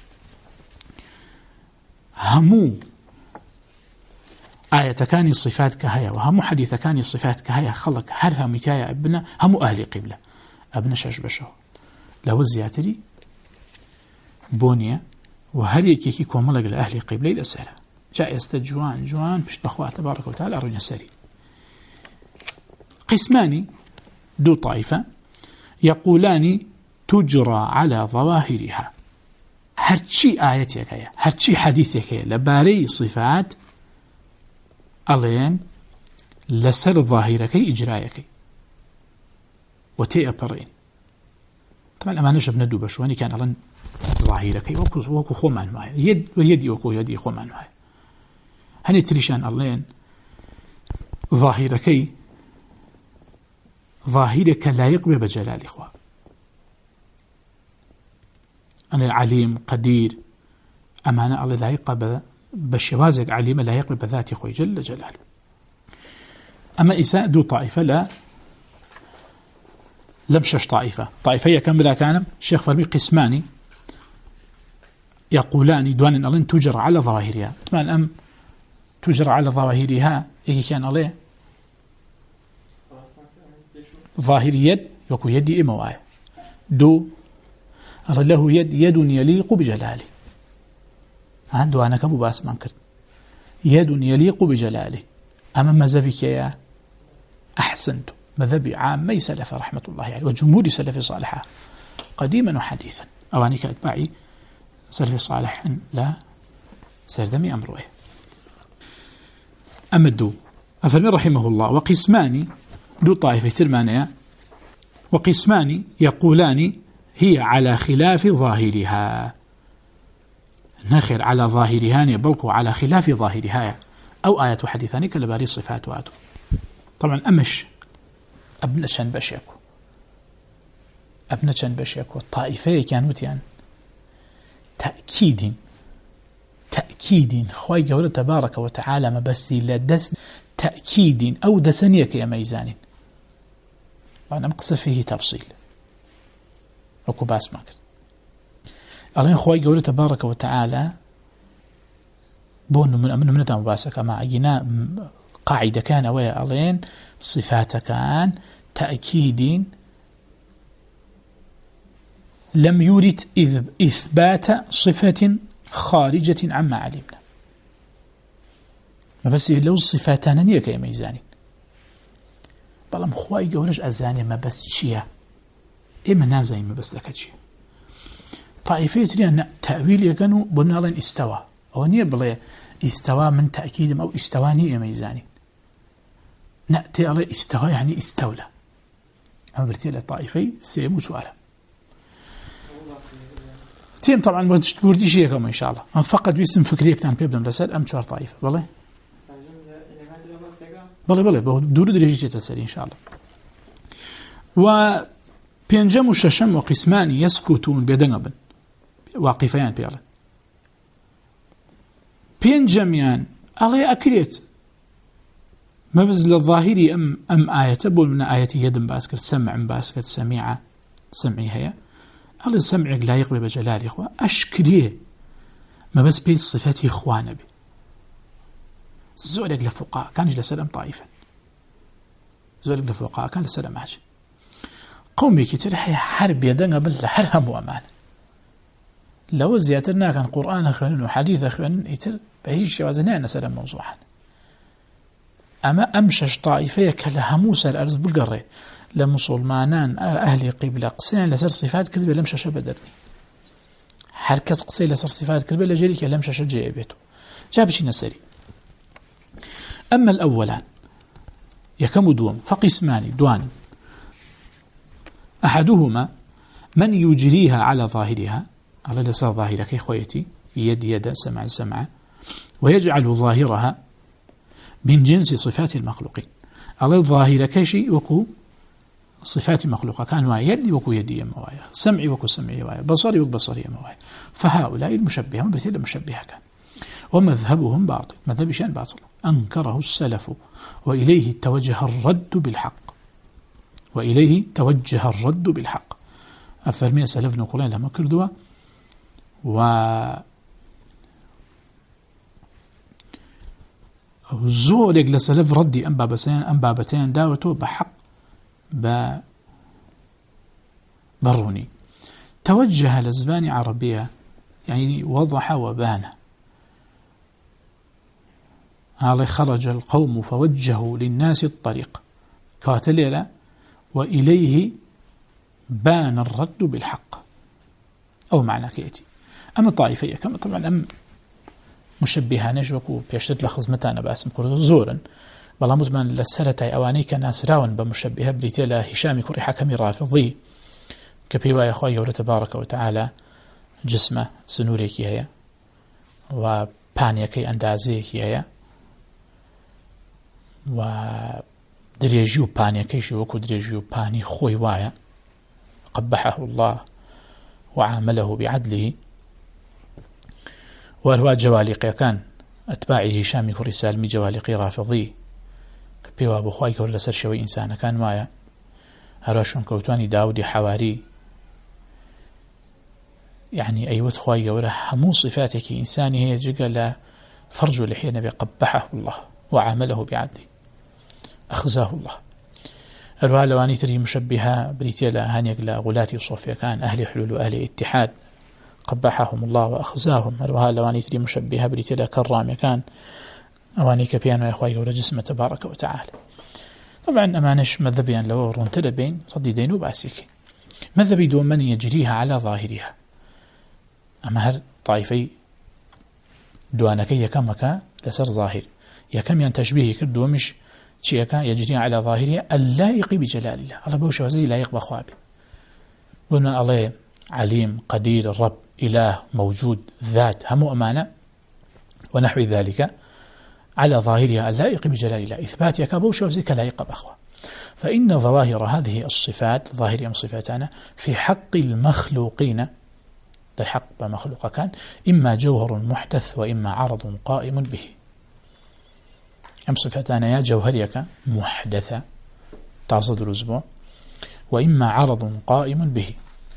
همو آية كاني الصفات كهيا وهمو حديث كاني الصفات كهيا خلق هرها مكايا ابنا همو أهل قبلة ابن شاش بشو لو الزياتري بونيا وهل يكيكي كوملق لأهل قبلة الأسئلة جاء يستجوان جوان بشت بخواه تبارك وتعالى أرون يساري قسماني دو طائفة يقولان تجرى على ظواهرها هرشي آياتك هي هرشي حديثك هي لباري صفات ألين لسر ظاهرك إجرايك وتي أبرين طبعا أما نجب ندو بشواني كان ألين ظاهرك وكو وكو خومان معي يد ويدي وكو يدي خومان معي هني تريشان ألين ظاهرك ظاهرك لا يقبل بجلال إخوة أنا عليم قدير أمانة الله لا يقبل بشوازك عليم لا يقبل بذات خوي جل جلاله أما إساء دو طائفة لا لمشش طائفة طائفية كم بلا كان الشيخ فرمي قسماني يقولان دوان ألين تجر على ظواهرها طبعا أم تجر على ظواهرها إيه كان عليه ظاهر يد يكو يدي إمواء دو له يد يد يليق بجلاله عنده أنا كم باس منكر يد يليق بجلاله أما مذهبك يا أحسنت مذهبي عام ما سلف رحمة الله عليه يعني وجمهور سلف صالحة قديما وحديثا أوانيك أتباعي سلف صالح لا سردمي أمره أما الدو أفلم رحمه الله وقسمان دو طائفة ترمانيا وقسمان يقولان هي على خلاف ظاهرها نخر على ظاهرها بلقوا على خلاف ظاهرها أو آيات حديثان كالباري صفات واتو طبعا أمش أبنى شان بشيكو أبنى شان بشيكو الطائفة كانوا تيان تأكيد تأكيد خواهي قوله تبارك وتعالى ما بس لدس تأكيد أو دسنيك يا ميزان وأنا مقصد فيه تفصيل وكو باس ماكت ألين خواهي قوله تبارك وتعالى بون من أمن منتا مباسكة مع أجنا قاعدة كان ويا ألين صفات كان تأكيد لم يرد إثبات صفة خارجة عما علمنا ما بس لو صفاتنا نيك يا ميزاني بلام خواهي قولش أزاني ما بس شيا إما نازعي ما بس لك شيا طائفية تريد تأويل يكونوا بنالا استوى أو نية بلا استوى من تأكيد أو استواني يا ميزاني نأتي على استوى يعني استولى أما برتي للطائفي سيمو سؤالا تيم طبعا بردي شيء كما إن شاء الله أنا فقط بيسم فكرية كتان بيبدأ لسال أم شوار طائفة والله بەڵێ بەڵێ بە دوور درێژی تێتە سەری ئینشاءالله. و پێنجەم و شەشەم و قسمانی یەسکوتون بێدەنگە بن واقیفەیان پێڵێن. پێنجەمیان ئەڵێ ئەکرێت مەبز لە ظاهری ئەم ئەم ئاەتە بۆ منە ئاەتی یەدم باس کرد سەمعم باس کرد سەمیعە سەمعی هەیە ئەڵێ سەمعێک لایق بێ بە جەلالی خوا ئەشکرێ مەبەست پێی صفەتی خوا نەبێ. زۆرێک لە فوقاکانیش لەسەر ئەم طائفەن زۆرێک لە فوقاکان لەسەر ئەماچن. قومێکی تر هەیە هەر بێدەنگە بن لە هەر هەموو ئەمانە لەوە زیاتر ناکەن قورئانە خوێنن و حەدیثە خوێنن ئیتر بە هیچ شێوازە نایەنە سەر ئەم مەوزوعان. ئەمە ئەم شەش طائفەیە کە لە هەموو سەر ئەرز بگەڕێ لە موسڵمانان ئەهلی قیبلە قسەیان لەسەر صفات کرد بێ لەم شەشە بەدەرنی هەر کەس قسەی لەسەر صفات کرد بێ لە ژێریکە لەم شەشە جێ بێت و جا بچینە سەری. ئەمە الأولان یەکەم و دووەم فقسمانی دوان أحدهما من يجريها على ظاهرها على لسا ظاهرة كي خويتي يد يد سمع سمع ويجعل ظاهرها من جنس صفات المخلوقين على الظاهرة كيشي وكو صفات المخلوقة كان وايا يدي وكو يدي موايا سمعي وكو سمعي موايا بصري وكو بصري موايا. فهؤلاء المشبهة مثل المشبهة كان ومذهبهم باطل مذهب شان باطل أنكره السلف وإليه توجه الرد بالحق وإليه توجه الرد بالحق. أفرمي سلف نقولين لما كردوا و زولك لسلف ردي أم بابتين أم بابتين داوتو بحق ب بروني توجه لزبان عربية يعني وضح وبان على خرج القوم فوجهوا للناس الطريق كاتليلا وإليه بان الرد بالحق أو معنى كيتي. أما طائفية كما طبعا أم مشبهة نجوكو بيشتد لخزمتانا باسم كردو زورا بلا مزمان لسرتاي أواني كناس راون بمشبهة بريتيلا هشامي كوري حكمي رافضي كبيوايا أخوي يوري تبارك وتعالى جسمه سنوريكي هيا وبانيكي أندازيكي هيا و دريجيو بانيكيشي وكو دريجيو باني خوي وايا قبحه الله وعامله بعدله. وهو جوالقي كان أتباعه هشام كوري سالمي جوالقي رافضي كبيوا أبو خواي كور لسر شوي إنسان كان مايا هراشون كوتواني داودي حواري يعني أيوت خواي كور همو صفاتك إنساني هي جقل فرج لحي نبي قبحه الله وعامله بعدله أخزاه الله. أروها لواني تري مشبهة بريتيلا هانيك لا غلاتي وصوفيا كان أهل حلول وأهل اتحاد قبحهم الله وأخزاهم. أروها لواني تري مشبهة بريتيلا كرام كان أواني كبيان وإخوائي ورجسم تبارك وتعالى. طبعا أمانش مذهبيان لو رونتلا بين صديدين وباسك مذهبي دون من يجريها على ظاهرها. أما هر طائفي دوانكي يكمك لسر ظاهر يكم ينتشبيه كردو مش شيئا يجري على ظاهره اللائق بجلال الله. الله بوش وزي لائق بخوابه قلنا الله عليم قدير الرب إله موجود ذات هم أمانة ونحو ذلك على ظاهرها اللائق بجلال الله إثبات يكبوش وزي كلائق بخوا. فإن ظواهر هذه الصفات ظاهر صفاتنا في حق المخلوقين الحق بمخلوق كان إما جوهر محدث وإما عرض قائم به. أم صفتان يا جوهريك محدثة تعصد الأسبوع وإما عرض قائم به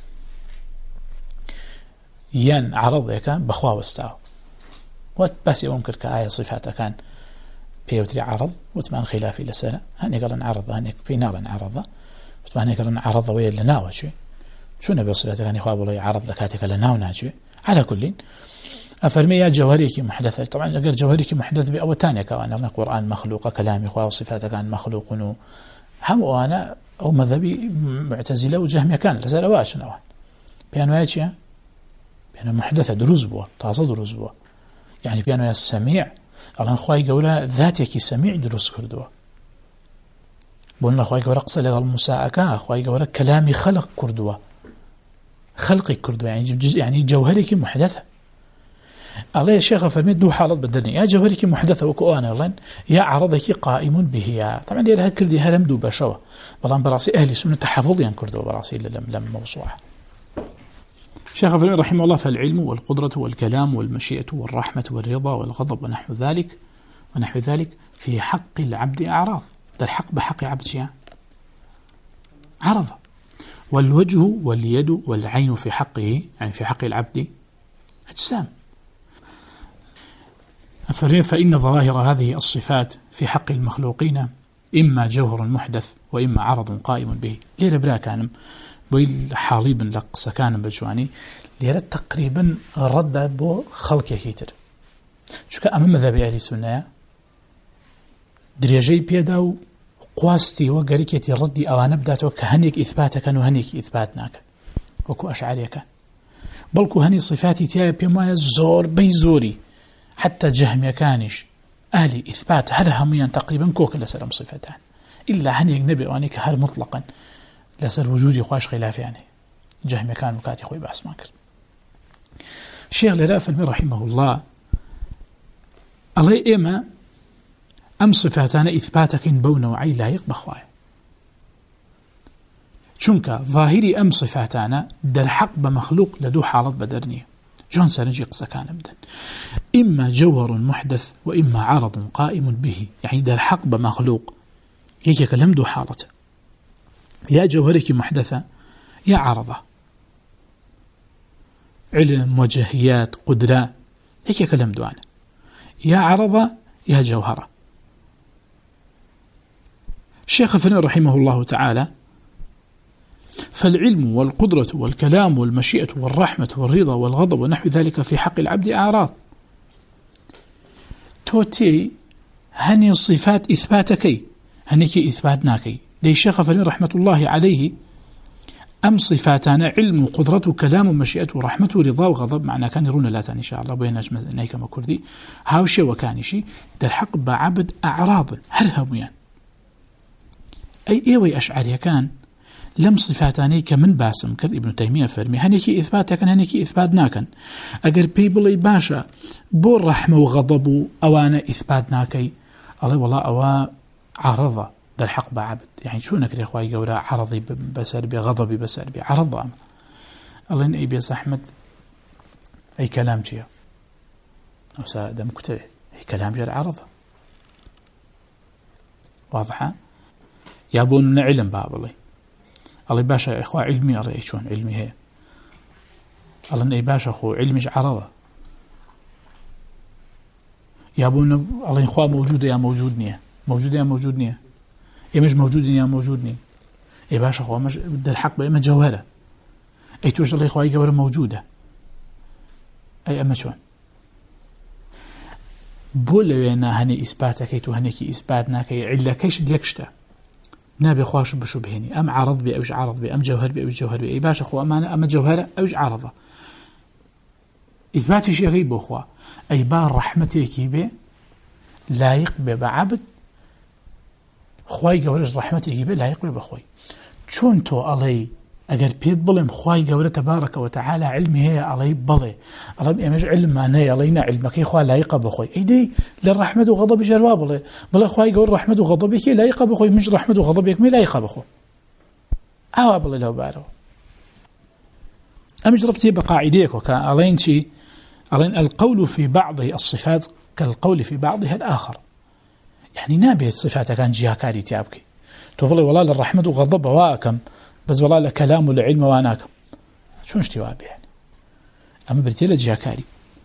ين عرضك بخوا واستاو وبس يمكن كآية صفاتك كان بيوتري عرض وتمان خلافي لسنة هني قال عرض هني بينال عرض وتمان قال عرض ويا لنا شيء شو نبي صفاتك هني خواب الله عرض لكاتك لنا وناجي على كل أفرمي يا جوهريك محدثة. طبعا أقول جوهريك محدث بأو تانية كان القرآن مخلوق كلامي خواه وصفاته كان مخلوق هم وأنا أو مذهبي معتزلة وجهمية كان لزال واش نوان بيانو ياتي بيانو محدثة دروز بوا تعصى دروز بوا يعني بيانو يا السميع الله خواهي قولا ذاتك سميع دروز كردوا بقولنا خواهي قولا قصة لغا المساءكا خواهي قولا كلامي خلق كردوا خلقي كردوا يعني يعني جوهريك محدثة الله يا شيخ فرمي دو حالات بدلني يا جوهرك محدثة وكؤانا لين يا عرضك قائم به طبعا ليه هكل دي هلم دو بشوة بلان براسي أهل سنة تحفظيا كردوا براسي لم لم موصوعة شيخ فرمي رحمه الله فالعلم والقدرة والكلام والمشيئة والرحمة والرضا والغضب ونحو ذلك ونحو ذلك في حق العبد أعراض ده الحق بحق عبد شيء عرض والوجه واليد والعين في حقه يعني في حق العبد أجسام فإن ظواهر هذه الصفات في حق المخلوقين إما جوهر محدث وإما عرض قائم به ليرة برا كانم بويل حاليب لقصة كانم بجواني ليرة تقريبا رد بو خلق يكيتر شو كأمام مذهبي أهل السنة دريجي بيداو قواستي وقريكيتي ردي أو نبدأت كهنيك إثباتك وهنيك إثباتناك وكو أشعريك بلكو هني صفاتي تيا بما زور بيزوري حتى جهم يكانش أهلي إثبات هل هميا تقريبا كوك لسلم صفتان إلا هني نبي وانيك هل مطلقا لسر وجودي خواش خلاف يعني جهم يكان مكاتي خوي بأس ماكر الشيخ لراف المي رحمه الله الله إيما أم صفاتان إثباتك بون وعي لايق بخواي چونك ظاهري أم صفاتان در حق بمخلوق لدو حالات بدرنية جون سنجي قصة كان أبدا إما جوهر محدث وإما عرض قائم به يعني در حق بمخلوق يكي كلام دو حالته يا جوهرك محدثة يا عرضة علم وجهيات قدرة يكي كلام دوان يا عرضة يا جوهرة الشيخ فني رحمه الله تعالى فالعلم والقدرة والكلام والمشيئة والرحمة والرضا والغضب ونحو ذلك في حق العبد أعراض توتي هني الصفات إثباتكي هنيك إثباتناكي دي الشيخ فني رحمة الله عليه أم صفاتنا علم وقدرة وكلام ومشيئة ورحمة ورضا وغضب معنا كان يرون لا إن شاء الله بيناش نايك ما كردي هاوشي وكانشي در حق بعبد أعراض هرهميا أي إيوي أشعري كان لم صفاتاني كمن باسم كر ابن تيمية فرمي هنيكي إثباتك هنيكي إثباتناكن أجر بيبلي باشا بو الرحمة وغضب أوانا إثباتناكي الله والله أوا عرضة در حق بعبد يعني شو نكري أخوائي قولا عرضي بسر بي غضبي بسر بي عرضة أما الله إن أبي أحمد أي كلام جيه أو سادة مكتبه أي كلام جيه عرضة واضحة يابون علم باب الله الله باشا إخوة علمي الله يشون علمي هي الله إن باشا أخو علمي عرضة يابون الله إخوة موجودة يا موجودني موجودة يا موجودني إيه مش موجودني يا موجودني إيه باشا أخوة مش بدي الحق بإما جوهرة أي توجد الله إخوة جوهرة موجودة أي أما شون بولوينا هني إثباتك أي تو هنيكي إثباتنا كي علا كيش ديكشته نابي خواش بشبهني أم عرض بي أوج عرض بي أم جوهر بي أوج جوهر بي أي باش أخوة أمانة أما جوهرة أوج عرضة إثباتي شيء غيب أخوة أي بار رحمتك بي لايق بي بعبد خواي قولش رحمتك بي لايق بي بخوي چون تو علي أجر بيد بلم خواي قولة تبارك وتعالى علمي هي علي بضي علم إمج علم معناه علينا علمك يا خوا لايق بخوي أيدي للرحمة وغضب جواب بلا بلا خواي قول رحمة وغضبك لايق بخوي مش رحمة وغضبك ما لايق بخو أو بلا لو بارو أمج ربتي بقاعديك وكالين شيء علين القول في بعض الصفات كالقول في بعضها الآخر يعني نابي الصفات كان جهة كاري تيابكي تقول والله للرحمة وغضب واكم بس والله لكلام والعلم واناكم شو اشتواب يعني أما برتيلة جاكاري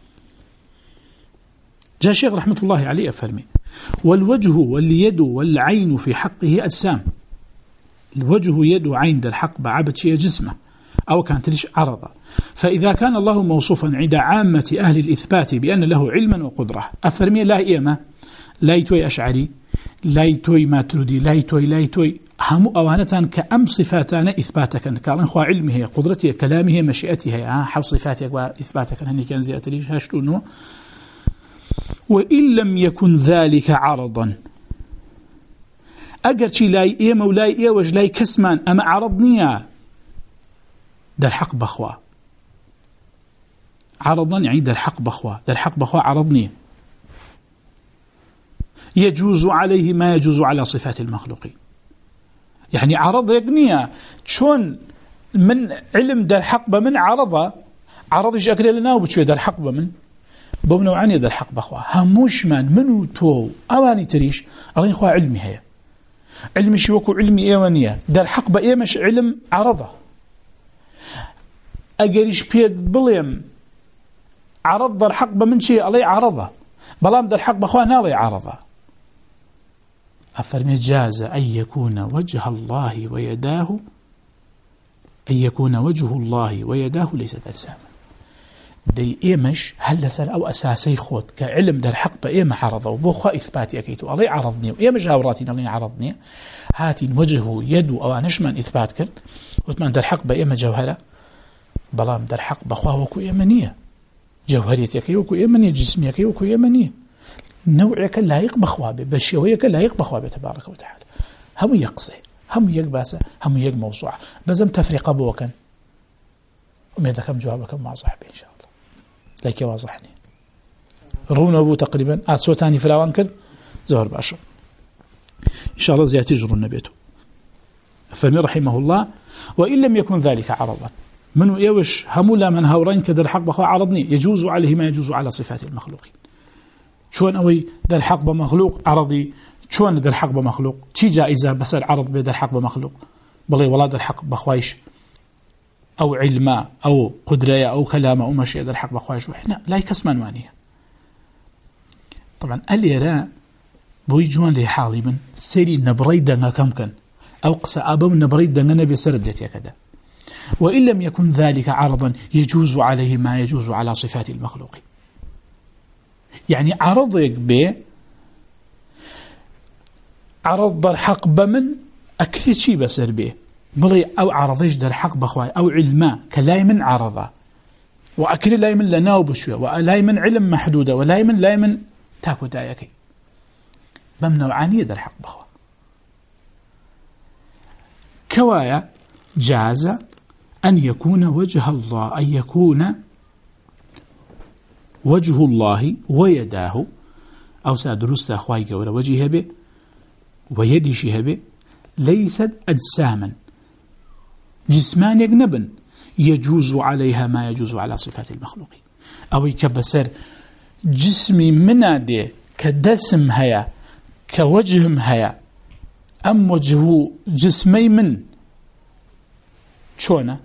جاء الشيخ رحمة الله عليه أفرمي والوجه واليد والعين في حقه أجسام الوجه يد وعين در حق بعبد شيء جسمه أو كانت ليش عرضة فإذا كان الله موصوفا عند عامة أهل الإثبات بأن له علما وقدرة أفرمي لا إيما لا يتوي أشعري لا يتوي ماترودي لا يتوي لا يتوي هم أوانتان كأم صفاتان إثباتك كالن خوا علمه قدرته كلامه مشيئته حو صفاتك وإثباتك هني كان زيادة ليش هاشتونه وإن لم يكن ذلك عرضا أجر شي لاي إيه مولاي إيه وجلاي كسمان أما عرضنيا ده الحق بخوا عرضا يعني در حق بخوا در حق بخوا عرضني يجوز عليه ما يجوز على صفات المخلوقين يعني عرض يقنية شون من علم در حق بمن عرضه عرض يشكل لنا وبتشوي در حق بمن بمنو عني در حق بخوا هموش من منو تو أواني تريش الله يخوا علمي هي علمي شوكو علمي إيوانية در حق بإيمش علم عرضه أجريش بيد بليم عرض در حق بمن شيء الله عرضه بلام در حق بخوا نالي عرضه أفرمي جاز أن يكون وجه الله ويداه أن يكون وجه الله ويداه ليست أجساما دي إيمش هل لسال أو أساسي خود كعلم در حق بإيما عرضه وبوخوا إثباتي أكيتو الله عرضني وإيمش هاوراتي الله عرضني هاتي وجهه يدو أو نشمن إثبات كرد وثمان در حق بإيما جوهرة بلام در حق بخوا وكو إيمانية جوهريتي أكي وكو إيمانية جسمي أكي وكو إيمانية نوعك لا يقبخ وابه بشويك لا يقبخ وابه تبارك وتعالى هم يقصي هم يقباسه هم يق موضوع بزم تفريق أبوكا وميدا كم جوابك مع صاحبي إن شاء الله لك واضحني رون أبو تقريبا آت سوتاني فلاوان كرد زهر باشر إن شاء الله زيادة يجرون بيته فالمي رحمه الله وإن لم يكن ذلك عرضا منو يوش همولا من هورين كدر حق بخوا عرضني يجوز عليه ما يجوز على صفات المخلوقين شون أوي در حق بمخلوق عرضي شون در حق بمخلوق شي جائزة بس العرض بدر حق بمخلوق بلي ولا در حق بخوايش أو علماء أو قدرية أو كلامة أو مشي در حق بخوايش وإحنا لا يكسمان وانية طبعا اليرا بوي جوان لي حالي من سيري نبري دنغا كم كان أو قصة أبو نبري دنغا نبي سردت كذا وإن لم يكن ذلك عرضا يجوز عليه ما يجوز على صفات المخلوقين يعني عرضك به عرض در حق بمن أكيد شيء بسر به بلي أو عرضيش در حق بخواي أو علماء كلاي من عرضه وأكل لاي من لناو بشوية ولاي من علم محدودة ولاي من لاي من تاكو دايكي بمنوعانية در حق بخوا كوايا جاز أن يكون وجه الله أن يكون وجه الله ويداه أو سادرست أخواي قولا وجهه به ويدشه به ليست أجساما جسمان يجنبا يجوز عليها ما يجوز على صفات المخلوقين أو كبسر جسمي منادي كدسم هيا كوجهم هيا أم وجهه جسمي من شونه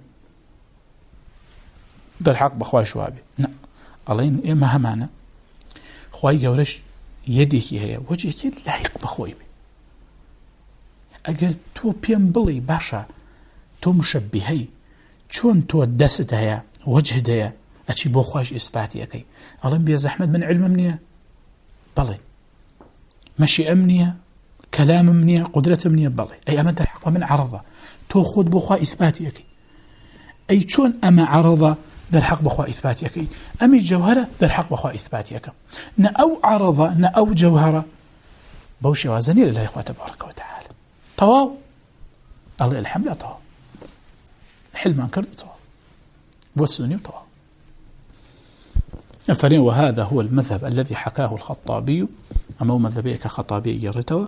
در حق بخواي شوابي نعم الله إما همانا خواهي قولش يديك هي وجهك لايق بخواي بي أقل تو بيان بلي باشا تو مشبهي چون تو دست هيا وجه ديا أشي بو خواهش إثباتي أكي الله بيز أحمد من علم منية بلي مشي أمنية كلام منية قدرة منية بلي أي أمن الحق من عرضة تو خود بو خواهي إثباتي أكي أي چون أما عرضة در حق بخوا إثباتي أكي أمي جوهرة در حق بخوا إثباتي أكي نا أو عرضة نا أو جوهرة بوشي وازني لله إخوة تبارك وتعالى طواو الله الحمد طواو حلمان كرد طواو بوسوني طواو فرين وهذا هو المذهب الذي حكاه الخطابي أما هو مذهبي كخطابي يرتوى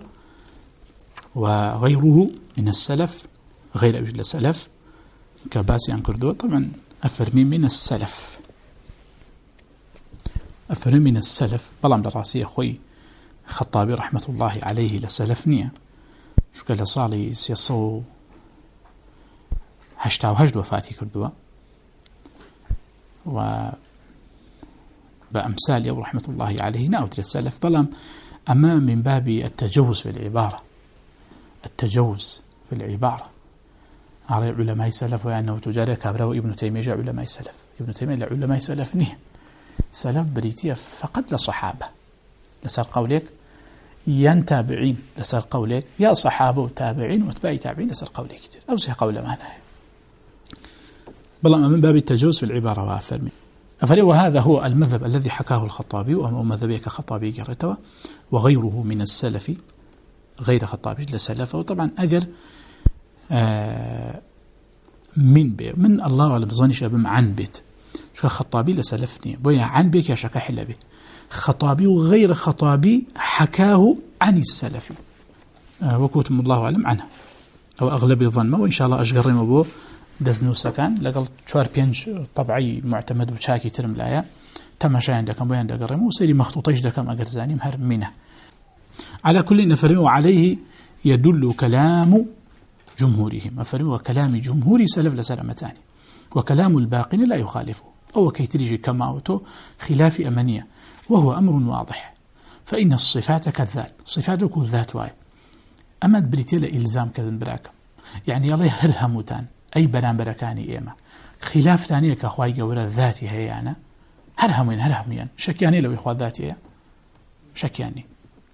وغيره من السلف غير أجل السلف كباسي عن كردو طبعا أفرمي من السلف أفرمي من السلف بلام دراسي أخوي خطابي رحمة الله عليه لسلفني شكرا لصالي سيصو هشتا وهجد وفاتي كردوا و بأمثال يو رحمة الله عليه نأوت للسلف بلام أما من باب التجوز في العبارة التجوز في العبارة على علماء سلف وأنه تجاري كابرا وابن تيمية علماء سلف ابن تيمية لعلماء سلف نه سلف بريتية فقط لصحابة لسر قولك ين تابعين لسر قولك يا صحابة وتابعين وتباعي تابعين لسر قولك كتير أو سي قول ما نهي بل من باب التجوز في العبارة وأفرمي أفرمي وهذا هو المذهب الذي حكاه الخطابي وأما مذهبي كخطابي جرتوا وغيره من السلف غير خطابي لسلفه وطبعا أجر آه من بي من الله ولا بظنش أبم عن بيت شو خطابي لسلفني بويا عن بك يا شك حل به خطابي وغير خطابي حكاه عن السلف وكوتم الله أعلم عنها أو أغلب الظن وإن شاء الله أشقر مبو دزنو سكان لقل شوار بينج طبعي معتمد وشاكي ترم لايا تماشا عندكم بيان دقرم وسيري مخطوطيش دكم أقرزاني مهر منه على كل نفر وعليه يدل كلام جمهورهم أفرم وكلام جمهور سلف لسلامتان وكلام الباقين لا يخالفه أو كي تريجي كما أوتو خلاف أمنية وهو أمر واضح فإن الصفات كالذات صفاتك الذات واي أما بريتي لإلزام كذن براكم يعني الله هرهمتان أي بنام بركاني إيما خلاف ثانية كأخواي قولة ذاتي هيانا هرهمين هرهمين شكياني لو إخوة ذاتي هي شكياني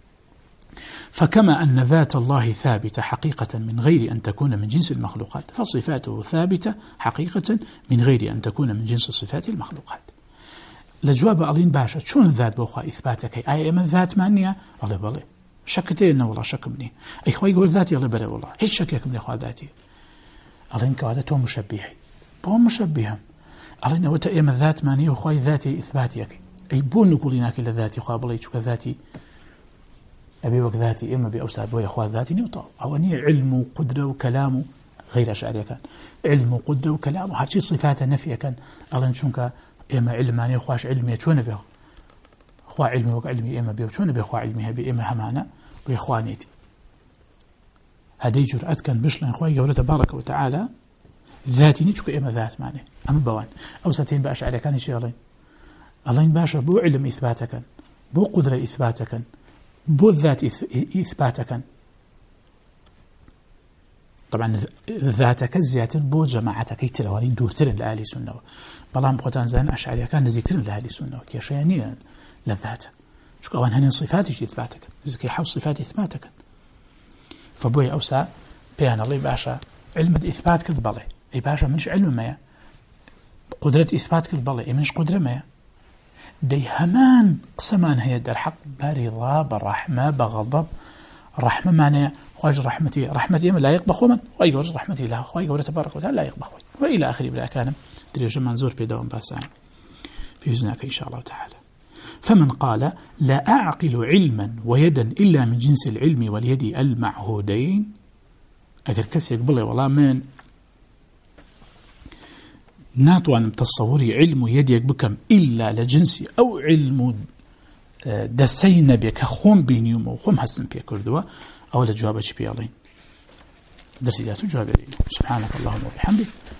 فكما أن ذات الله ثابتة حقيقة من غير أن تكون من جنس المخلوقات فصفاته ثابتة حقيقة من غير أن تكون من جنس صفات المخلوقات لجواب ألين باشا شون الذات بوخوا إثباتك أي من ذات مانية والله بالله شكتين والله شك مني أي خوي يقول ذاتي الله بلا والله هيك شكيكم لأخوة ذاتي ألين كوادته مشبهي بو مشبهم ألين وتا أي من ذات مانية وخوي ذاتي إثباتك أي بون نقوليناك إلى ذاتي خواه بالله شك ذاتي أبي وك ذاتي إما بأوسع بويا أخوات ذاتي نيوطا أو أني علم وقدرة وكلام غير أشعري كان علم وقدرة وكلام هرشي صفات نفية كان ألين شونك إما علماني وخواش علمي شون بيه خوا علمي وك علمي إما بيه شون بيه خوا علمي هبي إما همانا وإخوانيتي هذه جرأة كان بشلن خواي جورة تبارك وتعالى ذاتي نيشك إما ذات ماني أما بوان أو ستين بأشعري كان يشي ألين ألين باشا بو علم إثباتك بو قدرة إثباتك بو الذات إثباتك طبعا ذاتك الزيادة بو جماعتك يتلواني دور ترن لأهل سنة بلام بخوتان زان أشعري كان نزيك ترن لأهل سنة كيشياني للذات شو كوان هنين صفاتي إثباتك نزيك يحاول صفات إثباتك فبوي أوسع بيان الله باشا علم إثباتك البالي أي باشا منش علم ما قدرة إثباتك البالي منش قدرة ما دي همان قسمان هي در حق برضا برحمة بغضب رحمة معنى خواج رحمتي رحمتي لا يقبخ من ويقول رحمتي لا ويقول تبارك وتعالى لا يقبخ وإلى آخر بلا كان دريج منزور بدوام باسان في وزنك إن شاء الله تعالى فمن قال لا أعقل علما ويدا إلا من جنس العلم واليد المعهودين أجر كسي يقبله والله من ناتوان تصوري علم يديك بكم إلا لجنسي أو علم دسين بك خوم بينيوم وخوم حسن بيك كردوا أو لجوابك بيالين درسي جاتو جواب سبحانك اللهم وبحمدك